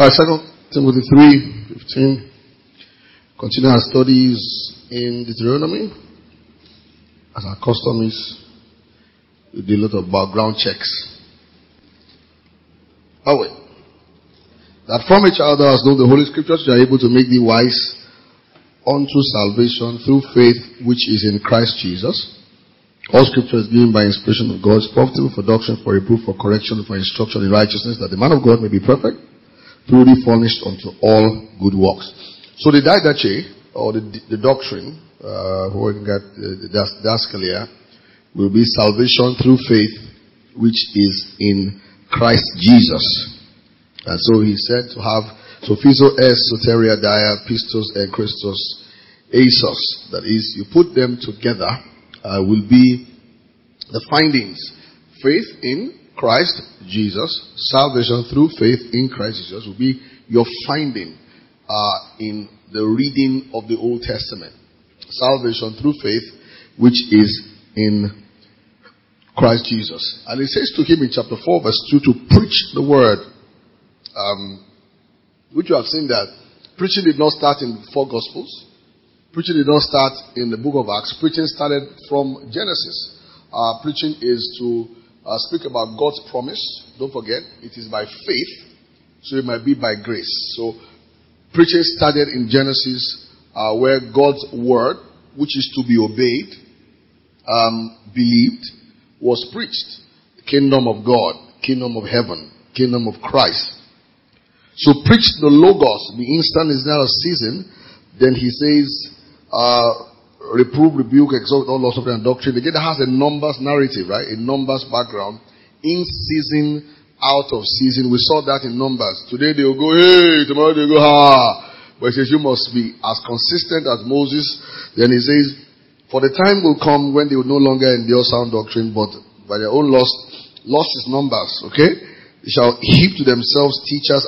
2 Timothy 3:15. Continue our studies in Deuteronomy. As our custom is, we do a lot of background checks. Oh wait. That from a child thou hast known the Holy Scriptures, which are able to make thee wise unto salvation through faith which is in Christ Jesus. All Scripture is given by inspiration of God, is profitable for doctrine, for reproof, for correction, for instruction in righteousness, that the man of God may be perfect, truly furnished unto all good works. So the didache, or the doctrine, we got the didaskalia, will be salvation through faith which is in Christ Jesus. And so he said to have sophizo es soteria dia pistos and Christos asos. That is, you put them together, will be the findings. Faith in Christ Jesus, salvation through faith in Christ Jesus will be your finding in the reading of the Old Testament. Salvation through faith which is in Christ Jesus. And it says to him in chapter 4 verse 2 to preach the word. Which you have seen that preaching did not start in the four Gospels. Preaching did not start in the book of Acts. Preaching started from Genesis. Preaching is to speak about God's promise. Don't forget, it is by faith, so it might be by grace. So preaching started in Genesis, where God's word, which is to be obeyed, believed, was preached. The kingdom of God, kingdom of heaven, kingdom of Christ. So preach the Logos, the instant is now a season. Then he says, reprove, rebuke, exhort all laws of and doctrine. Again, that has a numbers narrative, right? A numbers background. In season, out of season. We saw that in Numbers. Today they will go, hey, tomorrow they will go, ha. But he says, you must be as consistent as Moses. Then he says, for the time will come when they will no longer endure sound doctrine, but by their own lust is numbers, okay? They shall heap to themselves teachers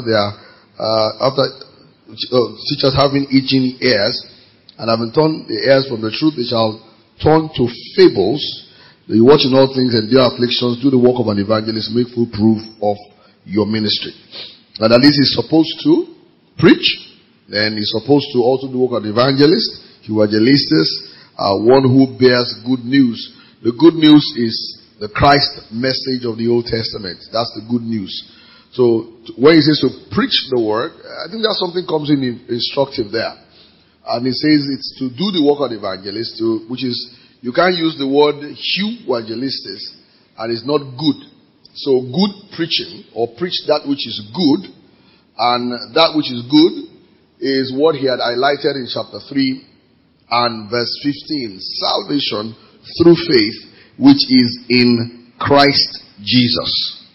teachers having itching ears, and having turned the ears from the truth, they shall turn to fables. They watch in all things, endure afflictions, do the work of an evangelist, make full proof of your ministry. And at least he's supposed to preach, then he's supposed to also do work of an evangelist, evangelistes, one who bears good news. The good news is the Christ message of the Old Testament. That's the good news. So when he says to preach the word, I think that something comes in instructive there. And he says it's to do the work of the evangelist, which is, you can't use the word evangelistes, and it's not good. So good preaching, or preach that which is good, and that which is good is what he had highlighted in chapter 3 and verse 15. Salvation through faith which is in Christ Jesus.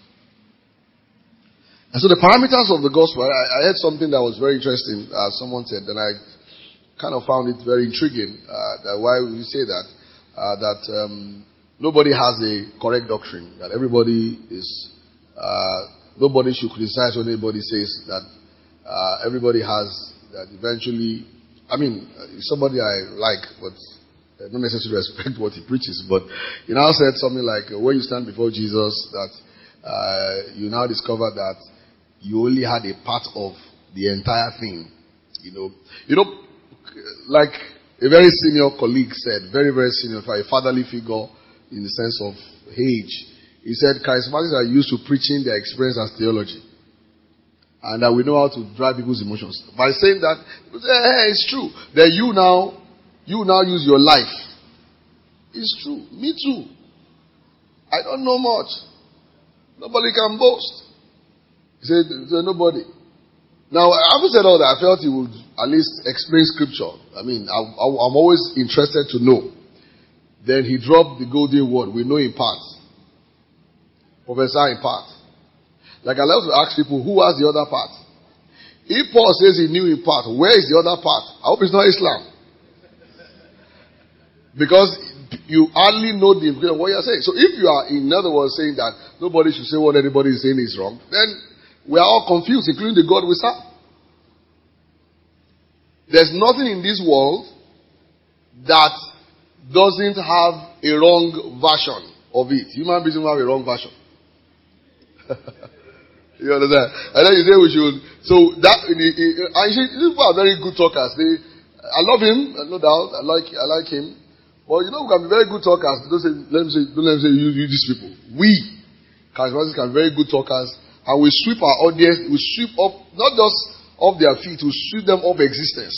And so the parameters of the gospel, I heard something that was very interesting. Someone said, and I kind of found it very intriguing, that why we say that, nobody has a correct doctrine, that everybody is, nobody should criticize when anybody says that, everybody has, that eventually, somebody I like, but I don't necessarily respect what he preaches, but he now said something like, when you stand before Jesus, that you now discover that you only had a part of the entire thing. Like a very senior colleague said, very, very senior, a fatherly figure in the sense of age. He said, charismatics are used to preaching their experience as theology. And that we know how to drive people's emotions. By saying that, people say, hey, it's true. Then you now use your life. It's true. Me too. I don't know much. Nobody can boast. He said nobody. Now, having said all that, I felt he would at least explain scripture. I'm always interested to know. Then he dropped the golden word. We know in part. Prophesy in part. Like I love to ask people, who has the other part? If Paul says he knew in part, where is the other part? I hope it's not Islam. Because you hardly know the implication of what you're saying. So if you are, in other words, saying that nobody should say what anybody is saying is wrong, then we are all confused, including the God we serve. There's nothing in this world that doesn't have a wrong version of it. Human beings don't have a wrong version. You understand? And then you say we should. So that and these people are very good talkers. I love him, no doubt. I like him. But we can be very good talkers. Don't let me say you these people. We charismatics can be very good talkers, and we sweep our audience. We sweep up not just off their feet. We sweep them off existence.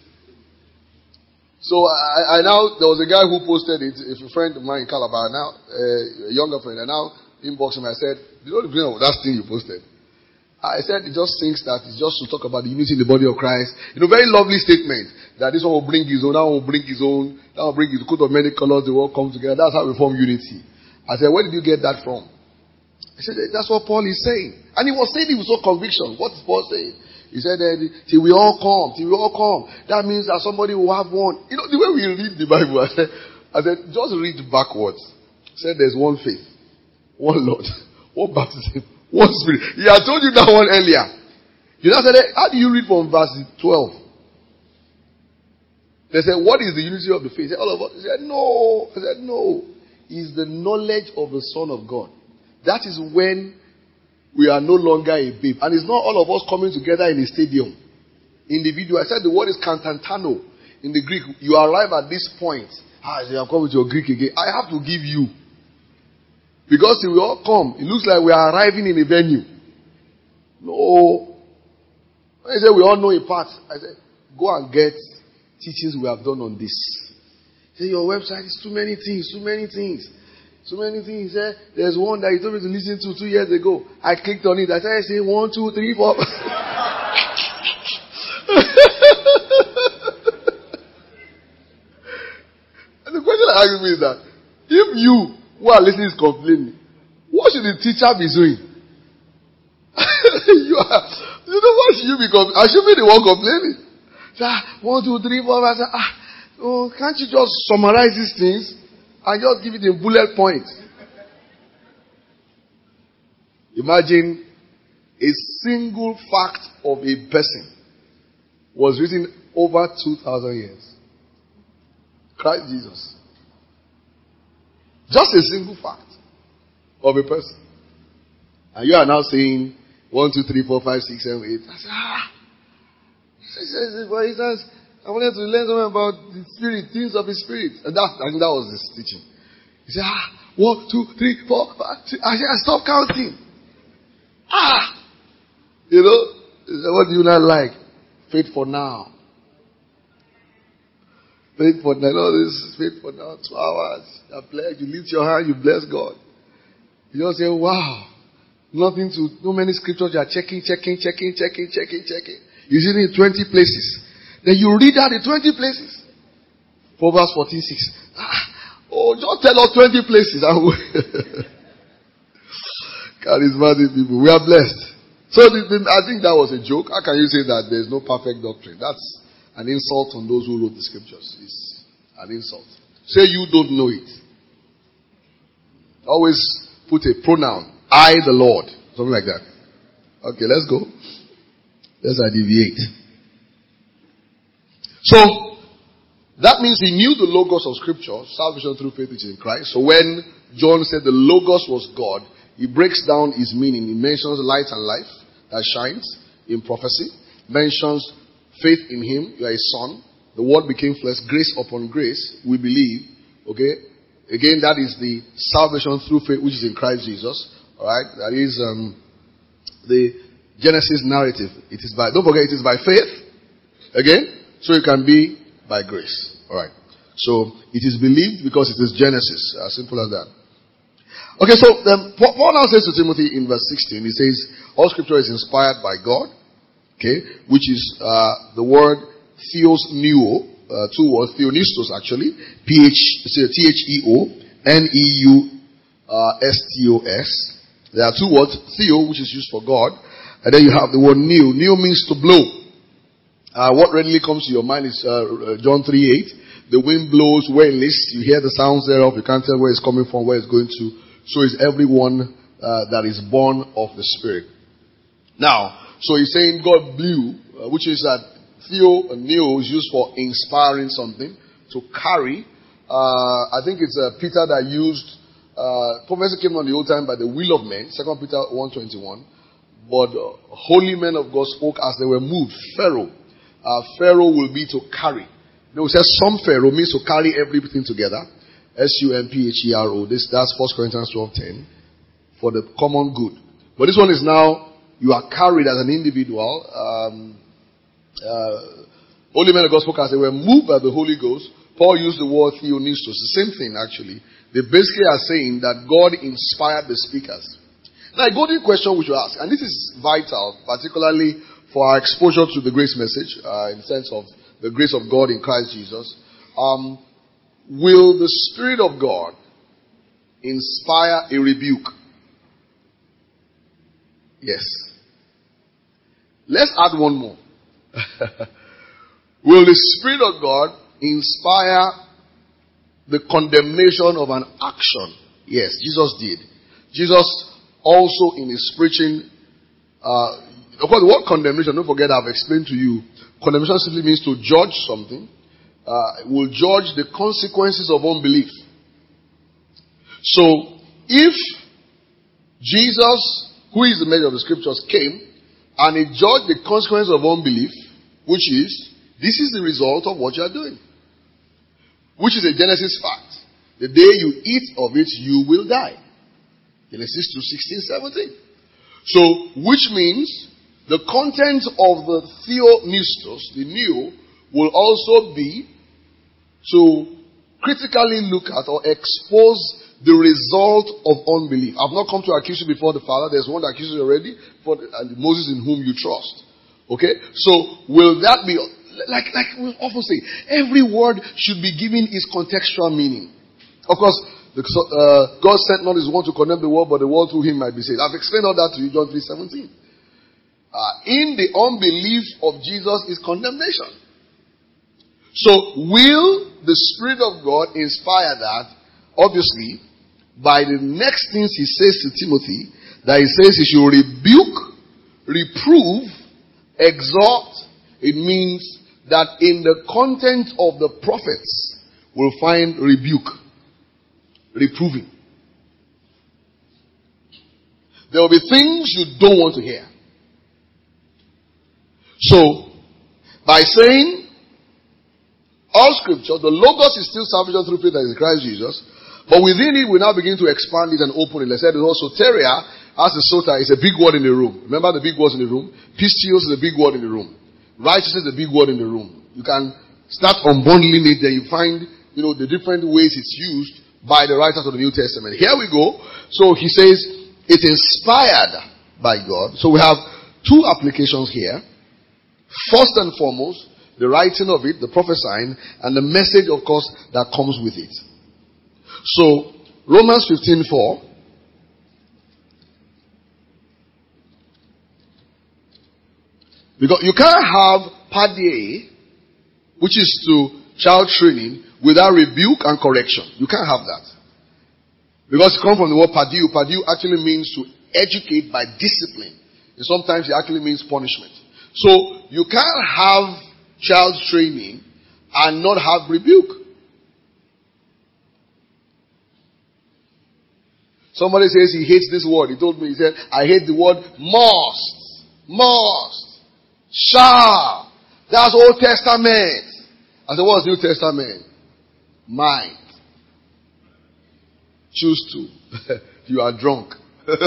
So I now there was a guy who posted it. It's a friend of mine in Calabar now, a younger friend. And now inboxed him. I said, "You know the meaning of that thing you posted?" I said, "It just thinks that it's just to talk about the unity in the body of Christ." Very lovely statement that this one will bring his own, that one will bring his own, that will bring his coat of many colors. They all come together. That's how we form unity. I said, "Where did you get that from?" I said, "That's what Paul is saying." And he was saying it with so conviction. What is Paul saying? He said, "Till we all come, till we all come." That means that somebody will have one. The way we read the Bible, I said, just read backwards. He said, there's one faith, one Lord, one baptism, one Spirit. He had told you that one earlier. You now said, how do you read from verse 12? They said, what is the unity of the faith? He said, all of us. He said, no. I said, no. It's the knowledge of the Son of God. That is when we are no longer a babe. And it's not all of us coming together in a stadium. Individual. I said the word is kantantano in the Greek. You arrive at this point. You have come with your Greek again. I have to give you. Because if we all come, it looks like we are arriving in a venue. No. When I said we all know a part, I said, go and get teachings we have done on this. Say your website is too many things. So many things. There's one that you told me to listen to 2 years ago. I clicked on it. I started saying 1, 2, 3, 4. And the question I ask me is that if you who are listening is complaining, what should the teacher be doing? What should you be complaining? I should be the one complaining. 1, 2, 3, 4. I said, can't you just summarize these things? And just give it in bullet points. Imagine a single fact of a person was written over 2,000 years. Christ Jesus. Just a single fact of a person. And you are now saying 1, 2, 3, 4, 5, 6, 7, 8. I said, for instance, I wanted to learn something about the Spirit, things of the Spirit. And I think that was his teaching. He said, 1, 2, 3, 4, 5, 6. I said, I stopped counting. He said, what do you not like? Faith for now. Faith for now. This is faith for now. 2 hours. You pledge. You lift your hand. You bless God. You just say, wow. No many scriptures. You are checking. You're using it in 20 places. Then you read out in 20 places. Proverbs 14:6. Just tell us 20 places. Charismatic people. We are blessed. So I think that was a joke. How can you say that there's no perfect doctrine? That's an insult on those who wrote the scriptures. It's an insult. Say you don't know it. Always put a pronoun. I, the Lord. Something like that. Okay, let's go. Let's deviate. So, that means he knew the logos of scripture, salvation through faith which is in Christ. So when John said the logos was God, he breaks down his meaning. He mentions light and life that shines in prophecy. Mentions faith in him, you are a son. The word became flesh, grace upon grace, we believe. Okay? Again, that is the salvation through faith which is in Christ Jesus. Alright? That is the Genesis narrative. Don't forget, it is by faith. Again, so it can be by grace. Alright. So, it is believed because it is Genesis. As simple as that. Okay, so Paul now says to Timothy in verse 16, he says, all scripture is inspired by God. Okay, which is the word theos neo, 2 words, theonistos actually, theoneustos. There are 2 words, theo, which is used for God, and then you have the word neo. Neo means to blow. What readily comes to your mind is John 3:8. The wind blows where it lists. You hear the sounds thereof. You can't tell where it's coming from, where it's going to. So is everyone that is born of the Spirit. Now, so he's saying God blew, which is that theo and neo is used for inspiring something, to carry. I think it's Peter that used, prophecy came on the old time by the will of men, 2 Peter 1:21. But holy men of God spoke as they were moved. Pharaoh. Pharaoh will be to carry. They will say some Pharaoh means to carry everything together. SUMPHERO. That's 1 Corinthians 12:10. For the common good. But this one is now, you are carried as an individual. Holy men of God spoke as they were moved by the Holy Ghost. Paul used the word theonistos. The same thing actually. They basically are saying that God inspired the speakers. Now, a golden question we should ask, and this is vital, particularly for our exposure to the grace message, in the sense of the grace of God in Christ Jesus. Will the Spirit of God inspire a rebuke? Yes. Let's add one more. Will the Spirit of God inspire the condemnation of an action? Yes, Jesus did. Jesus also in his preaching, of course the word condemnation, don't forget I've explained to you, condemnation simply means to judge something, will judge the consequences of unbelief. So, if Jesus, who is the measure of the scriptures, came and he judged the consequence of unbelief, which is, this is the result of what you are doing. Which is a Genesis fact. The day you eat of it, you will die. Genesis 2:16-17. So, which means the content of the theonistos, the new, will also be to critically look at or expose the result of unbelief. I've not come to accuse you before the Father. There's one that accuses you already, and Moses in whom you trust. Okay? So, will that be, like we often say, every word should be given its contextual meaning. Of course, God sent not his word to condemn the world, but the world through him might be saved. I've explained all that to you, John 3:17. In the unbelief of Jesus is condemnation. So, will the Spirit of God inspire that? Obviously, by the next things he says to Timothy, that he says he should rebuke, reprove, exhort. It means that in the content of the prophets, we'll find rebuke, reproving. There will be things you don't want to hear. So, by saying, all scripture, the Logos is still salvation through faith in Christ Jesus, but within it we now begin to expand it and open it. Let's say also soteria, as a sota, is a big word in the room. Remember the big words in the room? Pistios is a big word in the room. Righteousness is a big word in the room. You can start unbundling it, then you find, the different ways it's used by the writers of the New Testament. Here we go. So he says, it's inspired by God. So we have two applications here. First and foremost, the writing of it, the prophesying, and the message, of course, that comes with it. So, Romans 15:4. Because you can't have part A, which is to child training, without rebuke and correction. You can't have that. Because it comes from the word padiu. Padiu actually means to educate by discipline. And sometimes it actually means punishment. So, you can't have child training and not have rebuke. Somebody says he hates this word. He told me, he said, I hate the word must. Must. Shall. That's Old Testament. I said, what's New Testament? Might. Choose to. You are drunk.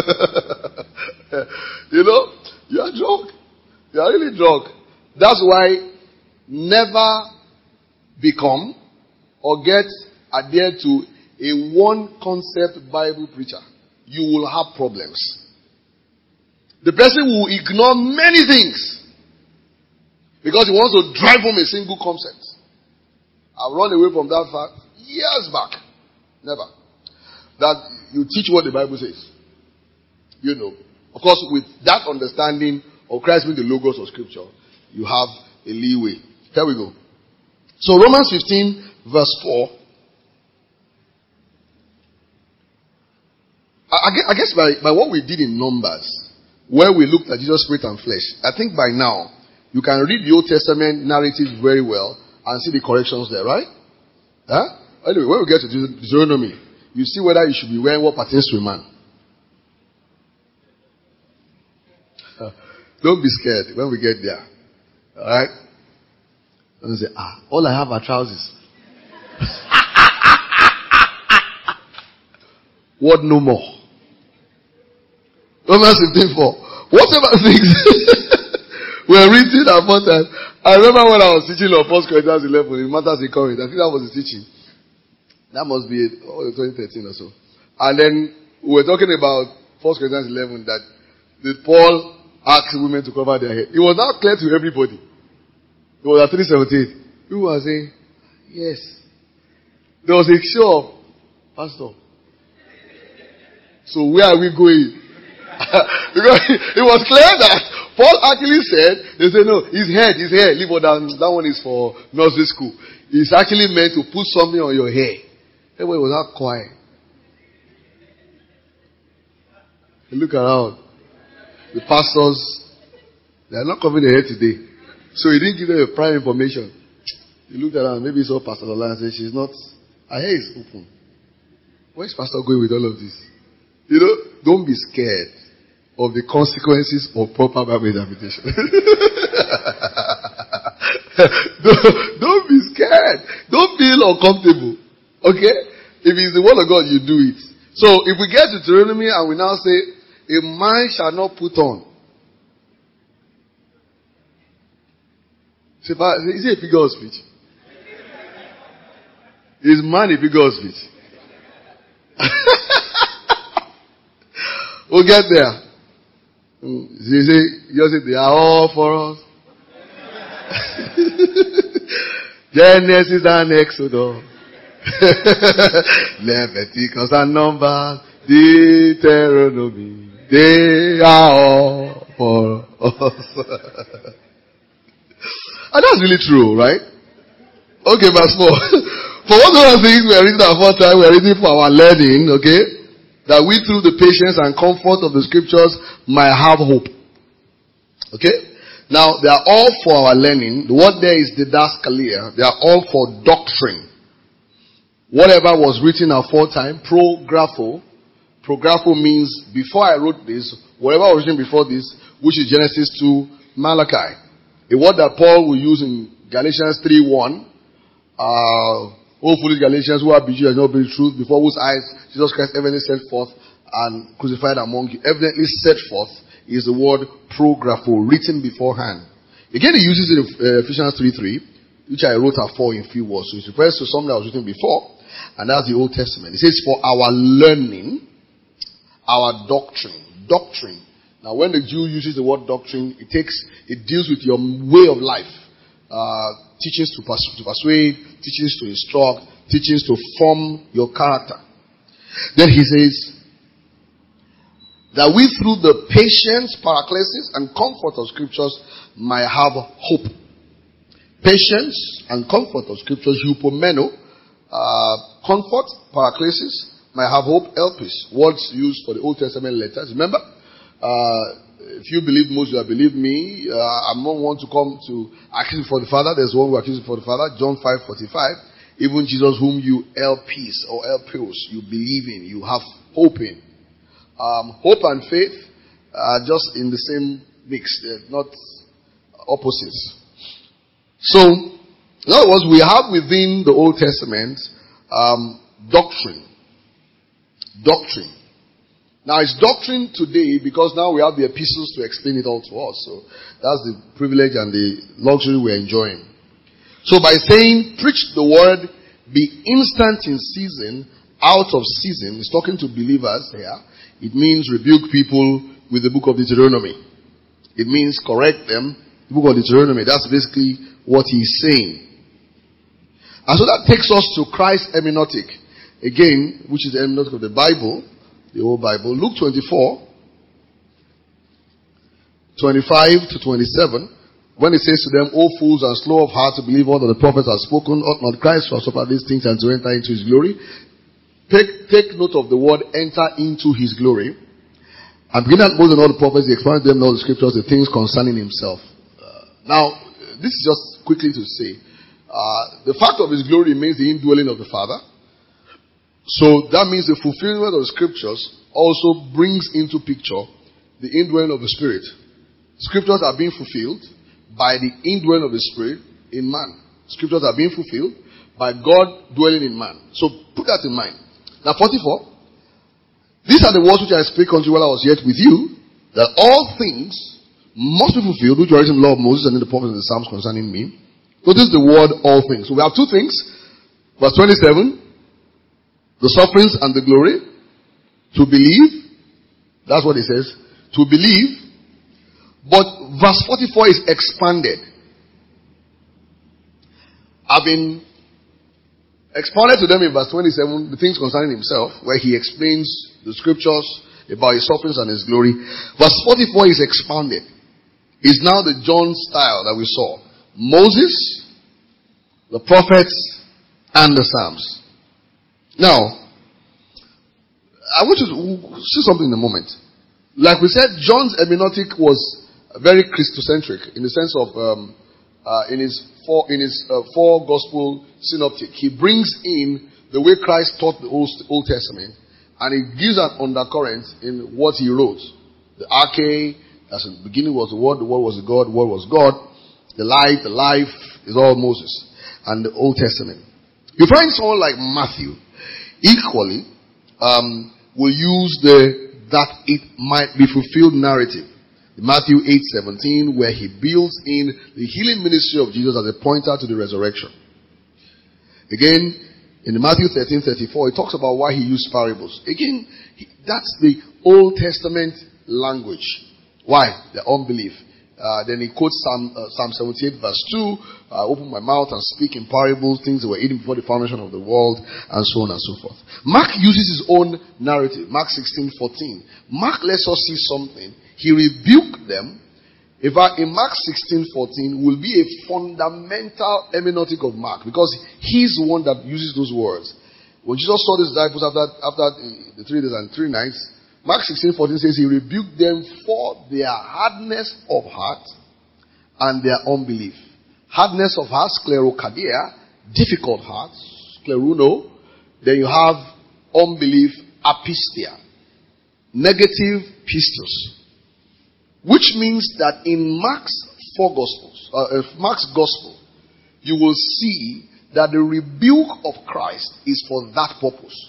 You are drunk. You are really drunk. That's why never become or get adhered to a one concept Bible preacher. You will have problems. The person will ignore many things because he wants to drive home a single concept. I've run away from that fact years back. Never. That you teach what the Bible says. Of course, with that understanding of Christ being the Logos of Scripture, you have a leeway. Here we go. So Romans 15 verse 4. I guess by what we did in Numbers, where we looked at Jesus' spirit and flesh, I think by now you can read the Old Testament narratives very well and see the corrections there, right? Anyway, when we get to Deuteronomy, you see whether you should be wearing what pertains to a man. Don't be scared when we get there. Alright? And say, all I have are trousers. What no more? Romans 15:4. Whatever things were written about that. I remember when I was teaching on 1 Corinthians 11 in Matters in Corinth. I think that was the teaching. That must be 2013 or so. And then we were talking about 1 Corinthians 11 that Paul asked women to cover their head. It was not clear to everybody. It was at 3:17. People were saying, yes. There was a show, Pastor. So where are we going? Because it was clear that Paul actually said, they said, no, his head, leave it down. That one is for nursery school. It's actually meant to put something on your hair. Everybody was not quiet. You look around. The pastors, they are not covering their head today. So he didn't give them a prime information. He looked around. Maybe he saw Pastor Lola and said, she's not, her hair is open. Where is Pastor going with all of this? You know, don't be scared of the consequences of proper Bible interpretation. don't be scared. Don't feel uncomfortable. Okay? If it's the word of God, you do it. So if we get to Deuteronomy and we now say, a man shall not put on. Is it a figure of speech? Is man a figure of speech? We'll get there. You say, they are all for us. Genesis and Exodus. Leviticus and Numbers. Deuteronomy. They are all for us. And that's really true, right? Okay, verse 4. For what one of the things we are reading at first time, we are reading for our learning, okay? That we through the patience and comfort of the scriptures might have hope. Okay? Now, they are all for our learning. The word there is didaskalia. They are all for doctrine. Whatever was written aforetime, prographo. Prographo means, before I wrote this, whatever was written before this, which is Genesis to Malachi. A word that Paul will use in Galatians 3:1. Hopefully Galatians, who are bewitched and not be truth, before whose eyes Jesus Christ evidently set forth and crucified among you. Evidently set forth is the word prographo, written beforehand. Again, he uses it in Ephesians 3:3, which I wrote afore in few words. So it refers to something that was written before, and that's the Old Testament. It says, for our learning, our doctrine. Doctrine. Now, when the Jew uses the word doctrine, it deals with your way of life. Teachings to persuade, teachings to instruct, teachings to form your character. Then he says, that we through the patience, paraclesis, and comfort of scriptures might have hope. Patience and comfort of scriptures, eupomeno, comfort, paraclesis, might have hope, elpis, words used for the Old Testament letters. Remember, if you believe Moses, you have believed me. I'm not one to come to accuse for the Father. There's one who accuses for the Father. John 5:45. Even Jesus whom you elpis or elpios, you believe in, you have hope in. Hope and faith are just in the same mix. They're not opposites. So, in other words, we have within the Old Testament doctrine. Doctrine. Now, it's doctrine today because now we have the epistles to explain it all to us. So, that's the privilege and the luxury we're enjoying. So, by saying, preach the word, be instant in season, out of season, it's talking to believers here. It means rebuke people with the book of Deuteronomy. It means correct them, the book of Deuteronomy. That's basically what he's saying. And so that takes us to Christ's hermeneutic. Again, which is the hermeneutic of the Bible, the whole Bible. Luke 24, 25 to 27. When it says to them, O fools and slow of heart to believe all that the prophets have spoken, ought not Christ to have suffered these things and to enter into his glory? Take note of the word enter into his glory. And beginning at Moses and all the prophets, he explained to them all the scriptures, the things concerning himself. Now, this is just quickly to say, the fact of his glory means the indwelling of the Father. So that means the fulfillment of the scriptures also brings into picture the indwelling of the Spirit. Scriptures are being fulfilled by the indwelling of the Spirit in man. Scriptures are being fulfilled by God dwelling in man. So put that in mind. Now 44. These are the words which I spake unto you while I was yet with you, that all things must be fulfilled, which were written in the law of Moses and in the prophets and the Psalms concerning me. So this is the word all things. So we have two things. Verse 27, the sufferings and the glory. To believe. That's what it says. To believe. But verse 44 is expanded. I've been expounded to them in verse 27, the things concerning himself, where he explains the scriptures about his sufferings and his glory. Verse 44 is expanded. It's now the John style that we saw. Moses, the prophets, and the Psalms. Now, I want you to see something in a moment. Like we said, John's hermeneutic was very Christocentric in the sense of in his four gospel synoptic. He brings in the way Christ taught the Old Testament, and he gives an undercurrent in what he wrote. The arche, as in the beginning was the Word was God, the Word was God. The light, the life is all Moses and the Old Testament. You find someone like Matthew equally will use that it might be fulfilled narrative. Matthew 8:17, where he builds in the healing ministry of Jesus as a pointer to the resurrection. Again, in Matthew 13:34, he talks about why he used parables. Again, that's the Old Testament language. Why? The unbelief. Then he quotes Psalm 78 verse 2, open my mouth and speak in parables, things that were hidden before the foundation of the world, and so on and so forth. Mark uses his own narrative. Mark 16:14. Mark lets us see something. He rebuked them. In fact, in Mark 16:14 will be a fundamental hermeneutic of Mark, because he's the one that uses those words. When Jesus saw the disciples after the 3 days and 3 nights, Mark 16:14 says he rebuked them for their hardness of heart and their unbelief. Hardness of heart, sclerocardia, difficult heart, scleruno. Then you have unbelief, apistia, negative pistos. Which means that in Mark's Mark's gospel, you will see that the rebuke of Christ is for that purpose.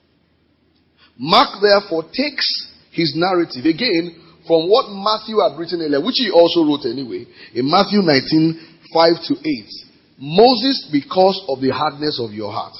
Mark therefore takes his narrative again from what Matthew had written earlier, which he also wrote anyway, in Matthew 19:5-8. Moses, because of the hardness of your heart.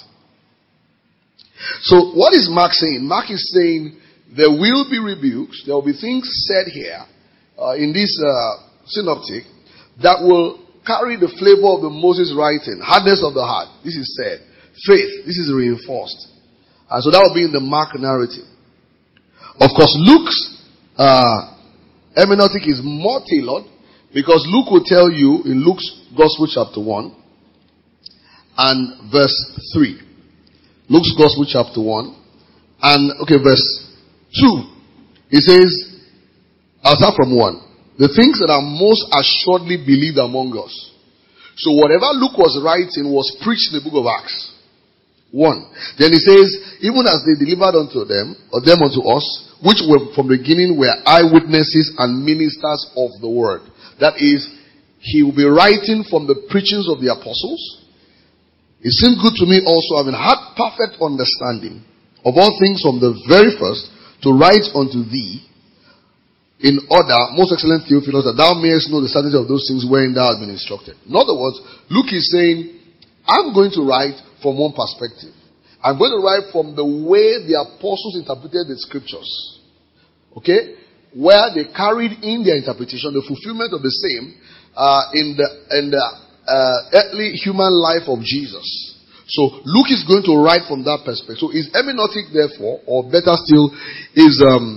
So what is Mark saying? Mark is saying there will be rebukes, there will be things said here in this synoptic that will carry the flavor of the Moses writing. Hardness of the heart, this is said. Faith, this is reinforced. And so that will be in the Mark narrative. Of course, Luke's hermeneutic is more tailored, because Luke will tell you in Luke's Gospel chapter 1 and verse 3. Luke's Gospel chapter 1 and verse 2. It says, I'll start from 1. The things that are most assuredly believed among us. So whatever Luke was writing was preached in the book of Acts. 1. Then he says, even as they delivered unto them unto us, which were from the beginning were eyewitnesses and ministers of the word. That is, he will be writing from the preachings of the apostles. It seemed good to me also, having had perfect understanding of all things from the very first, to write unto thee in order, most excellent Theophilus, that thou mayest know the certainty of those things wherein thou hast been instructed. In other words, Luke is saying, I'm going to write from one perspective. I'm going to write from the way the apostles interpreted the scriptures. Okay? Where they carried in their interpretation the fulfillment of the same in the earthly human life of Jesus. So Luke is going to write from that perspective. So his hermeneutic, therefore, or better still, is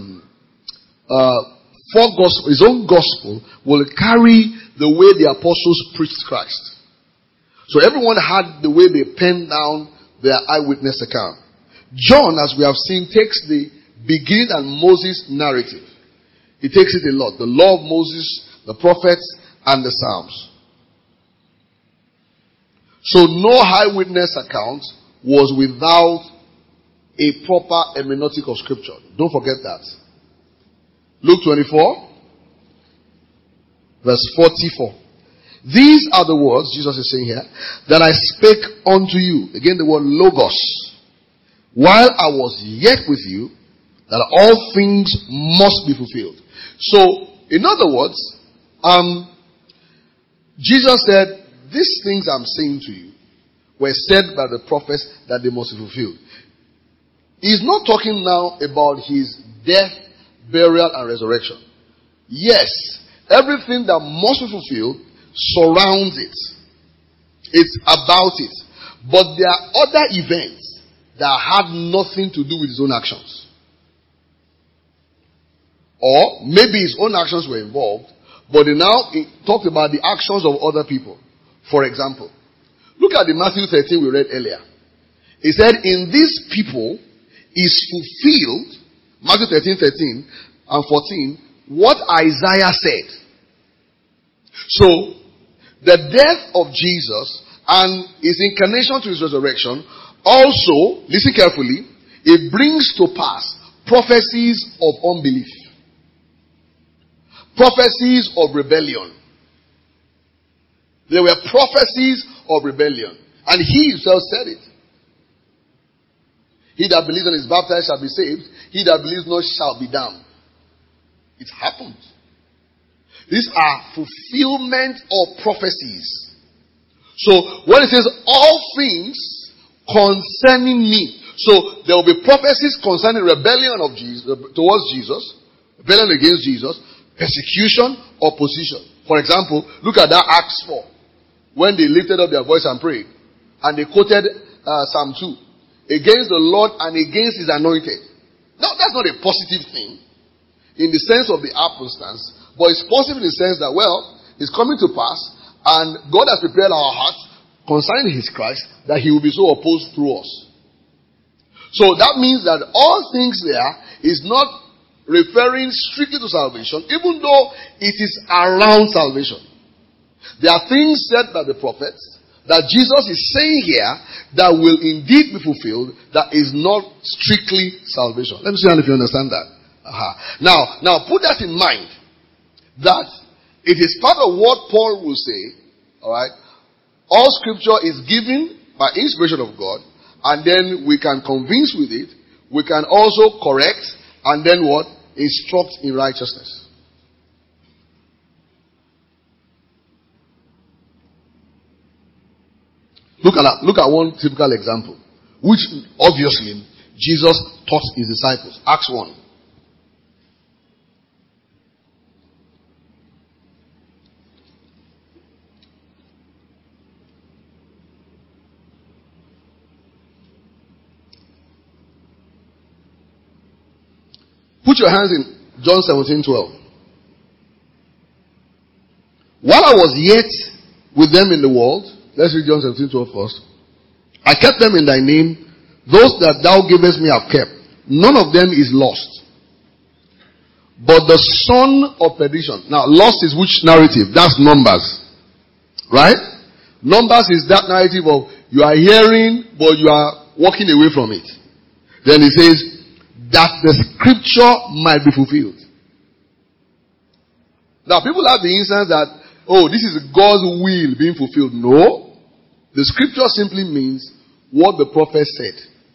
his own gospel will carry the way the apostles preached Christ. So everyone had the way they penned down their eyewitness account. John, as we have seen, takes the beginning and Moses narrative. He takes it a lot. The law of Moses, the prophets, and the Psalms. So no eyewitness account was without a proper hermeneutic of scripture. Don't forget that. Luke 24. Verse 44. These are the words, Jesus is saying here, that I spake unto you. Again, the word logos. While I was yet with you, that all things must be fulfilled. So, in other words, Jesus said, these things I'm saying to you were said by the prophets that they must be fulfilled. He's not talking now about his death, burial, and resurrection. Yes, everything that must be fulfilled surrounds it. It's about it. But there are other events that have nothing to do with his own actions. Or maybe his own actions were involved, but he talked about the actions of other people. For example, look at the Matthew 13 we read earlier. He said, in these people is fulfilled, Matthew 13 and 14, what Isaiah said. So, the death of Jesus and his incarnation to his resurrection also, listen carefully, it brings to pass prophecies of unbelief. Prophecies of rebellion. There were prophecies of rebellion. And he himself said it. He that believes and is baptized shall be saved. He that believes not shall be damned. It happened. These are fulfillment of prophecies. So, when it says all things concerning me. So, there will be prophecies concerning rebellion of Jesus, towards Jesus, rebellion against Jesus, persecution, opposition. For example, look at that Acts 4. When they lifted up their voice and prayed. And they quoted Psalm 2. Against the Lord and against his anointed. Now, that's not a positive thing. In the sense of the circumstance. But it's positive in the sense that, well, it's coming to pass, and God has prepared our hearts concerning his Christ, that he will be so opposed through us. So that means that all things there is not referring strictly to salvation, even though it is around salvation. There are things said by the prophets that Jesus is saying here that will indeed be fulfilled, that is not strictly salvation. Let me see if you understand that. Now put that in mind. That it is part of what Paul will say, alright? All scripture is given by inspiration of God, and then we can convince with it, we can also correct, and then what? Instruct in righteousness. Look at one typical example, which obviously Jesus taught his disciples. Acts 1. Put your hands in John 17:12. While I was yet with them in the world, let's read John 17:12 first. I kept them in thy name. Those that thou gavest me have kept. None of them is lost. But the son of perdition. Now, lost is which narrative? That's Numbers. Right? Numbers is that narrative of you are hearing, but you are walking away from it. Then he says, that the scripture might be fulfilled. Now, people have the instance that, this is God's will being fulfilled. No. The scripture simply means what the prophet said.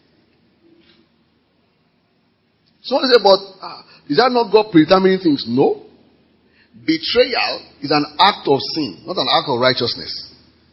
Someone say, but is that not God predetermining things? No. Betrayal is an act of sin, not an act of righteousness.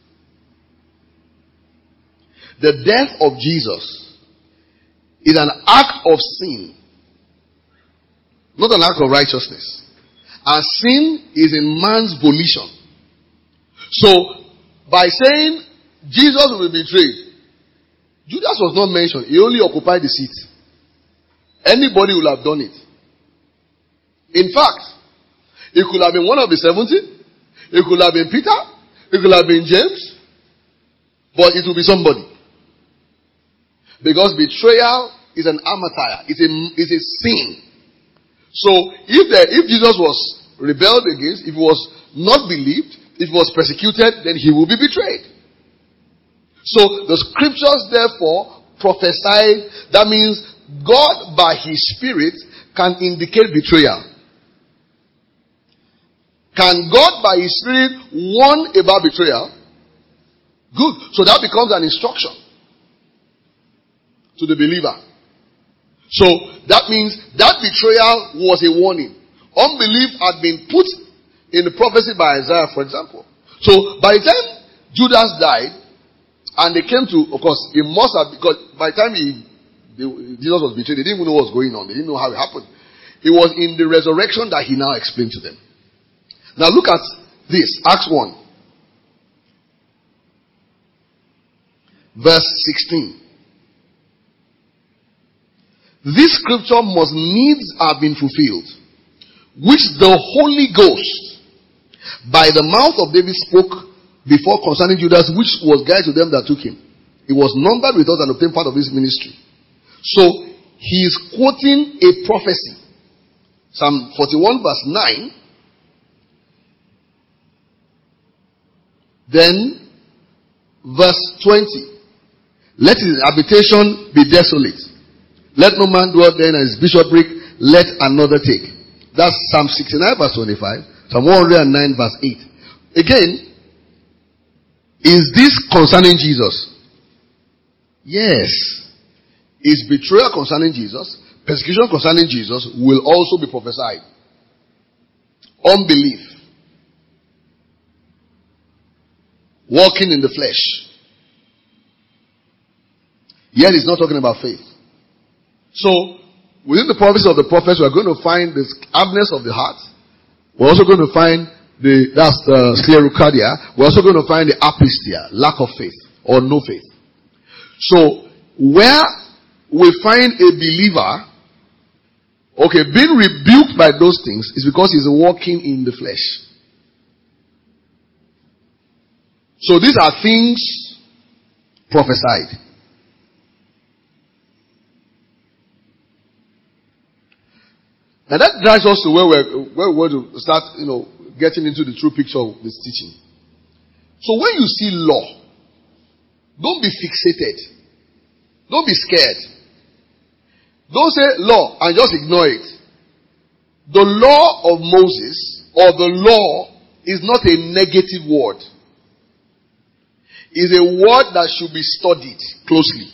The death of Jesus is an act of sin, not an act of righteousness. And sin is in man's volition. So, by saying Jesus will be betrayed, Judas was not mentioned. He only occupied the seat. Anybody would have done it. In fact, it could have been one of the 70. It could have been Peter. It could have been James. But it will be somebody. Because betrayal is an amartia. It's a sin. So, if Jesus was rebelled against, if he was not believed, if he was persecuted, then he will be betrayed. So, the scriptures therefore prophesy. That means God by his Spirit can indicate betrayal. Can God by His Spirit warn about betrayal? Good. So that becomes an instruction to the believer. So that means that betrayal was a warning. Unbelief had been put in the prophecy by Isaiah, for example. So by the time Judas died, and they came to, of course, it must have, because by the time Jesus was betrayed, they didn't even know what was going on. They didn't know how it happened. It was in the resurrection that He now explained to them. Now look at this, Acts 1, verse 16. This scripture must needs have been fulfilled, which the Holy Ghost by the mouth of David spoke before concerning Judas, which was guide to them that took him. It was numbered with us and obtained part of his ministry. So he is quoting a prophecy. Psalm 41 verse 9. Then verse 20. Let his habitation be desolate. Let no man dwell there in his bishopric, let another take. That's Psalm 69 verse 25. Psalm 109 verse 8. Again, is this concerning Jesus? Yes. Is betrayal concerning Jesus? Persecution concerning Jesus will also be prophesied. Unbelief. Walking in the flesh. Yet he's not talking about faith. So, within the prophecy of the prophets, we're going to find this hardness of the heart. We're also going to find that's the sclerocardia. We're also going to find the apistia, lack of faith or no faith. So, where we find a believer, being rebuked by those things is because he's walking in the flesh. So these are things prophesied. Now that drives us to where we're going to start, getting into the true picture of this teaching. So when you see law, don't be fixated. Don't be scared. Don't say law and just ignore it. The law of Moses or the law is not a negative word. It's a word that should be studied closely.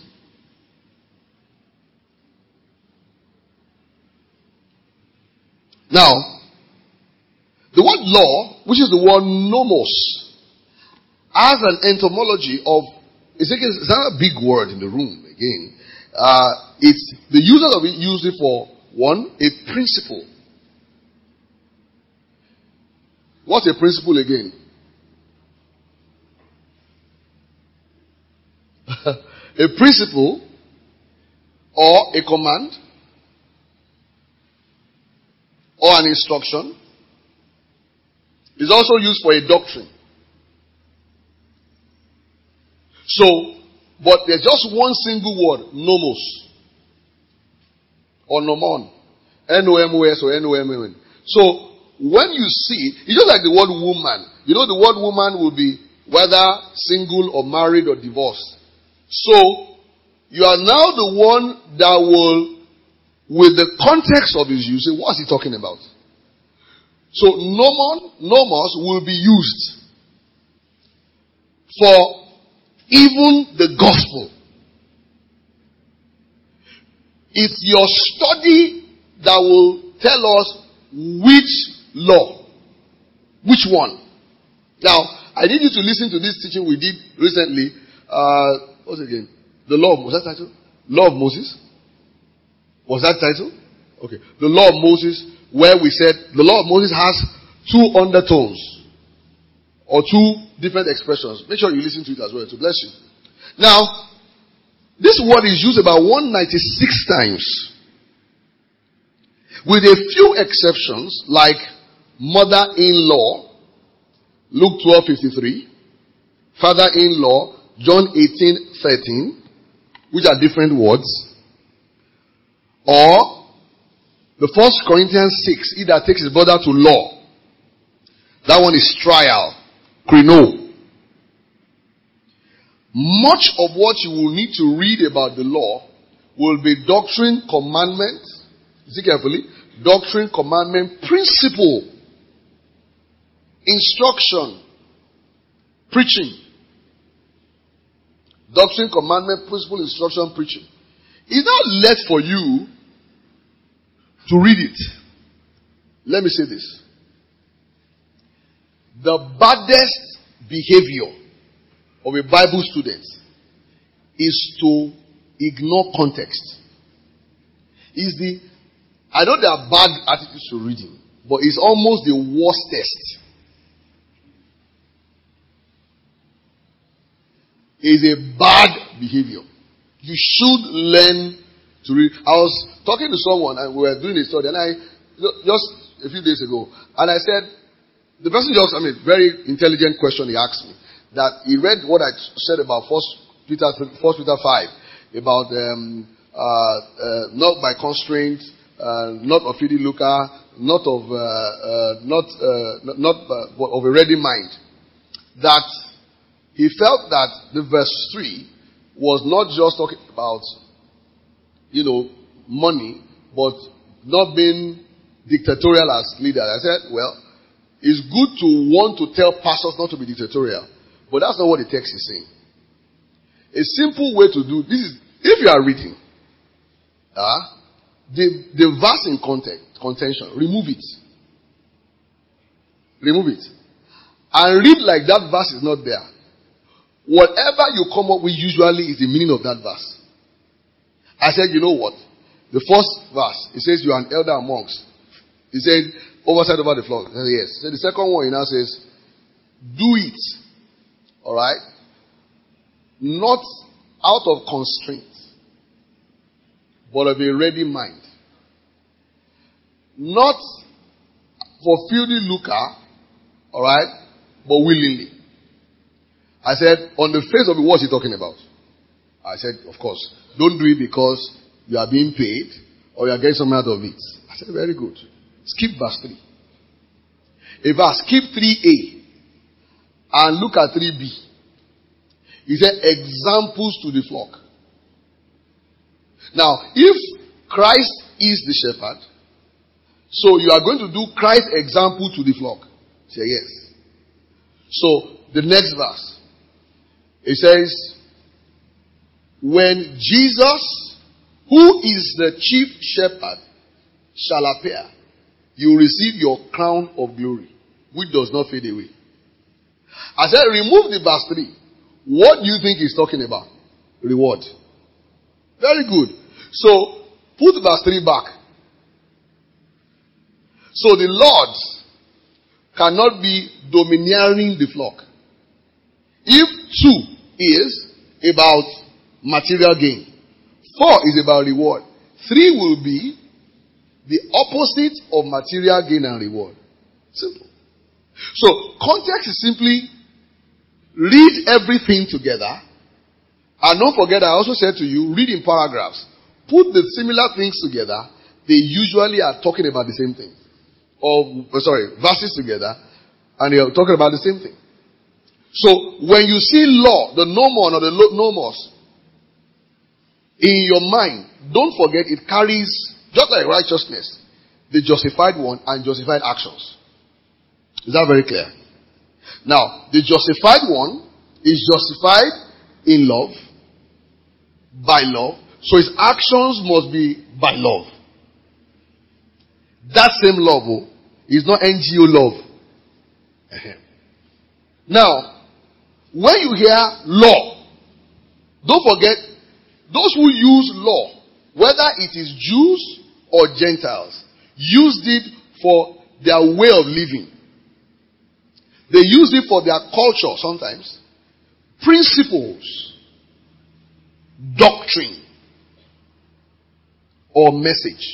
Now, the word law, which is the word nomos, has an etymology of, it's not a big word in the room again. It's the users of it use it for one, a principle. What's a principle again? A principle or a command or an instruction is also used for a doctrine. So, but there's just one single word, nomos or nomon, N-O-M-O-S or N-O-M-O-N. So, when you see, it's just like the word woman. You know the word woman will be whether single or married or divorced. So, you are now the one that will, with the context of his use, say, what's he talking about? So, nomos will be used for even the gospel. It's your study that will tell us which law, which one. Now, I need you to listen to this teaching we did recently. What's it again? The law, was that title? Law of Moses? Was that title? Okay. The law of Moses, where we said the law of Moses has two undertones or two different expressions. Make sure you listen to it as well to bless you. Now, this word is used about 196 times. With a few exceptions like mother-in-law, Luke 12:53, father-in-law, John 18:13, which are different words. Or the 1 Corinthians 6, he that takes his brother to law. That one is trial, krino. Much of what you will need to read about the law will be doctrine, commandment. Listen carefully. Doctrine, commandment, principle. instruction, preaching, doctrine, commandment, principle, instruction, preaching. It's not left for you to read it. Let me say this. The baddest behavior of a Bible student is to ignore context. I know there are bad attitudes to reading, but it's almost the worstest. It's a bad behavior. You should learn to read. I was talking to someone and we were doing a study, and just a few days ago, and I said, the person very intelligent question he asked me, that he read what I said about 1 Peter 5, about not by constraint, not of fidei lucre, not of a ready mind. That he felt that the verse 3 was not just talking about, money, but not being dictatorial as leaders. I said, well, it's good to want to tell pastors not to be dictatorial, but that's not what the text is saying. A simple way to do this is, if you are reading, the verse in contention, remove it. Remove it. And read like that verse is not there. Whatever you come up with usually is the meaning of that verse. I said, you know what? The first verse, it says you are an elder amongst. He said, oversight over the flock. Yes. So the second one, he now says, do it. Alright? Not out of constraint, but of a ready mind. Not for fidei lucre, alright, but willingly. I said, on the face of it, what's he talking about? I said, of course, don't do it because you are being paid or you are getting something out of it. I said, very good. Skip verse 3. A verse, skip 3a and look at 3b. He said, examples to the flock. Now, if Christ is the shepherd, so you are going to do Christ's example to the flock. Say yes. So, the next verse. It says, when Jesus, who is the chief shepherd, shall appear, you will receive your crown of glory, which does not fade away. I said, remove the verse 3. What do you think he's talking about? Reward. Very good. So, put verse 3 back. So the Lord cannot be domineering the flock. If 2 is about material gain, 4 is about reward, 3 will be the opposite of material gain and reward. Simple. So, context is simply read everything together. And don't forget, I also said to you, read in paragraphs. Put the similar things together. They usually are talking about the same thing. Verses together, and they are talking about the same thing. So, when you see law, the nomon or the nomos, in your mind, don't forget it carries, just like righteousness, the justified one and justified actions. Is that very clear? Now, the justified one is justified in love, by love, so his actions must be by love. That same love is not NGO love. Now, when you hear law, don't forget, those who use law, whether it is Jews or Gentiles, used it for their way of living. They use it for their culture sometimes. Principles, doctrine, or message.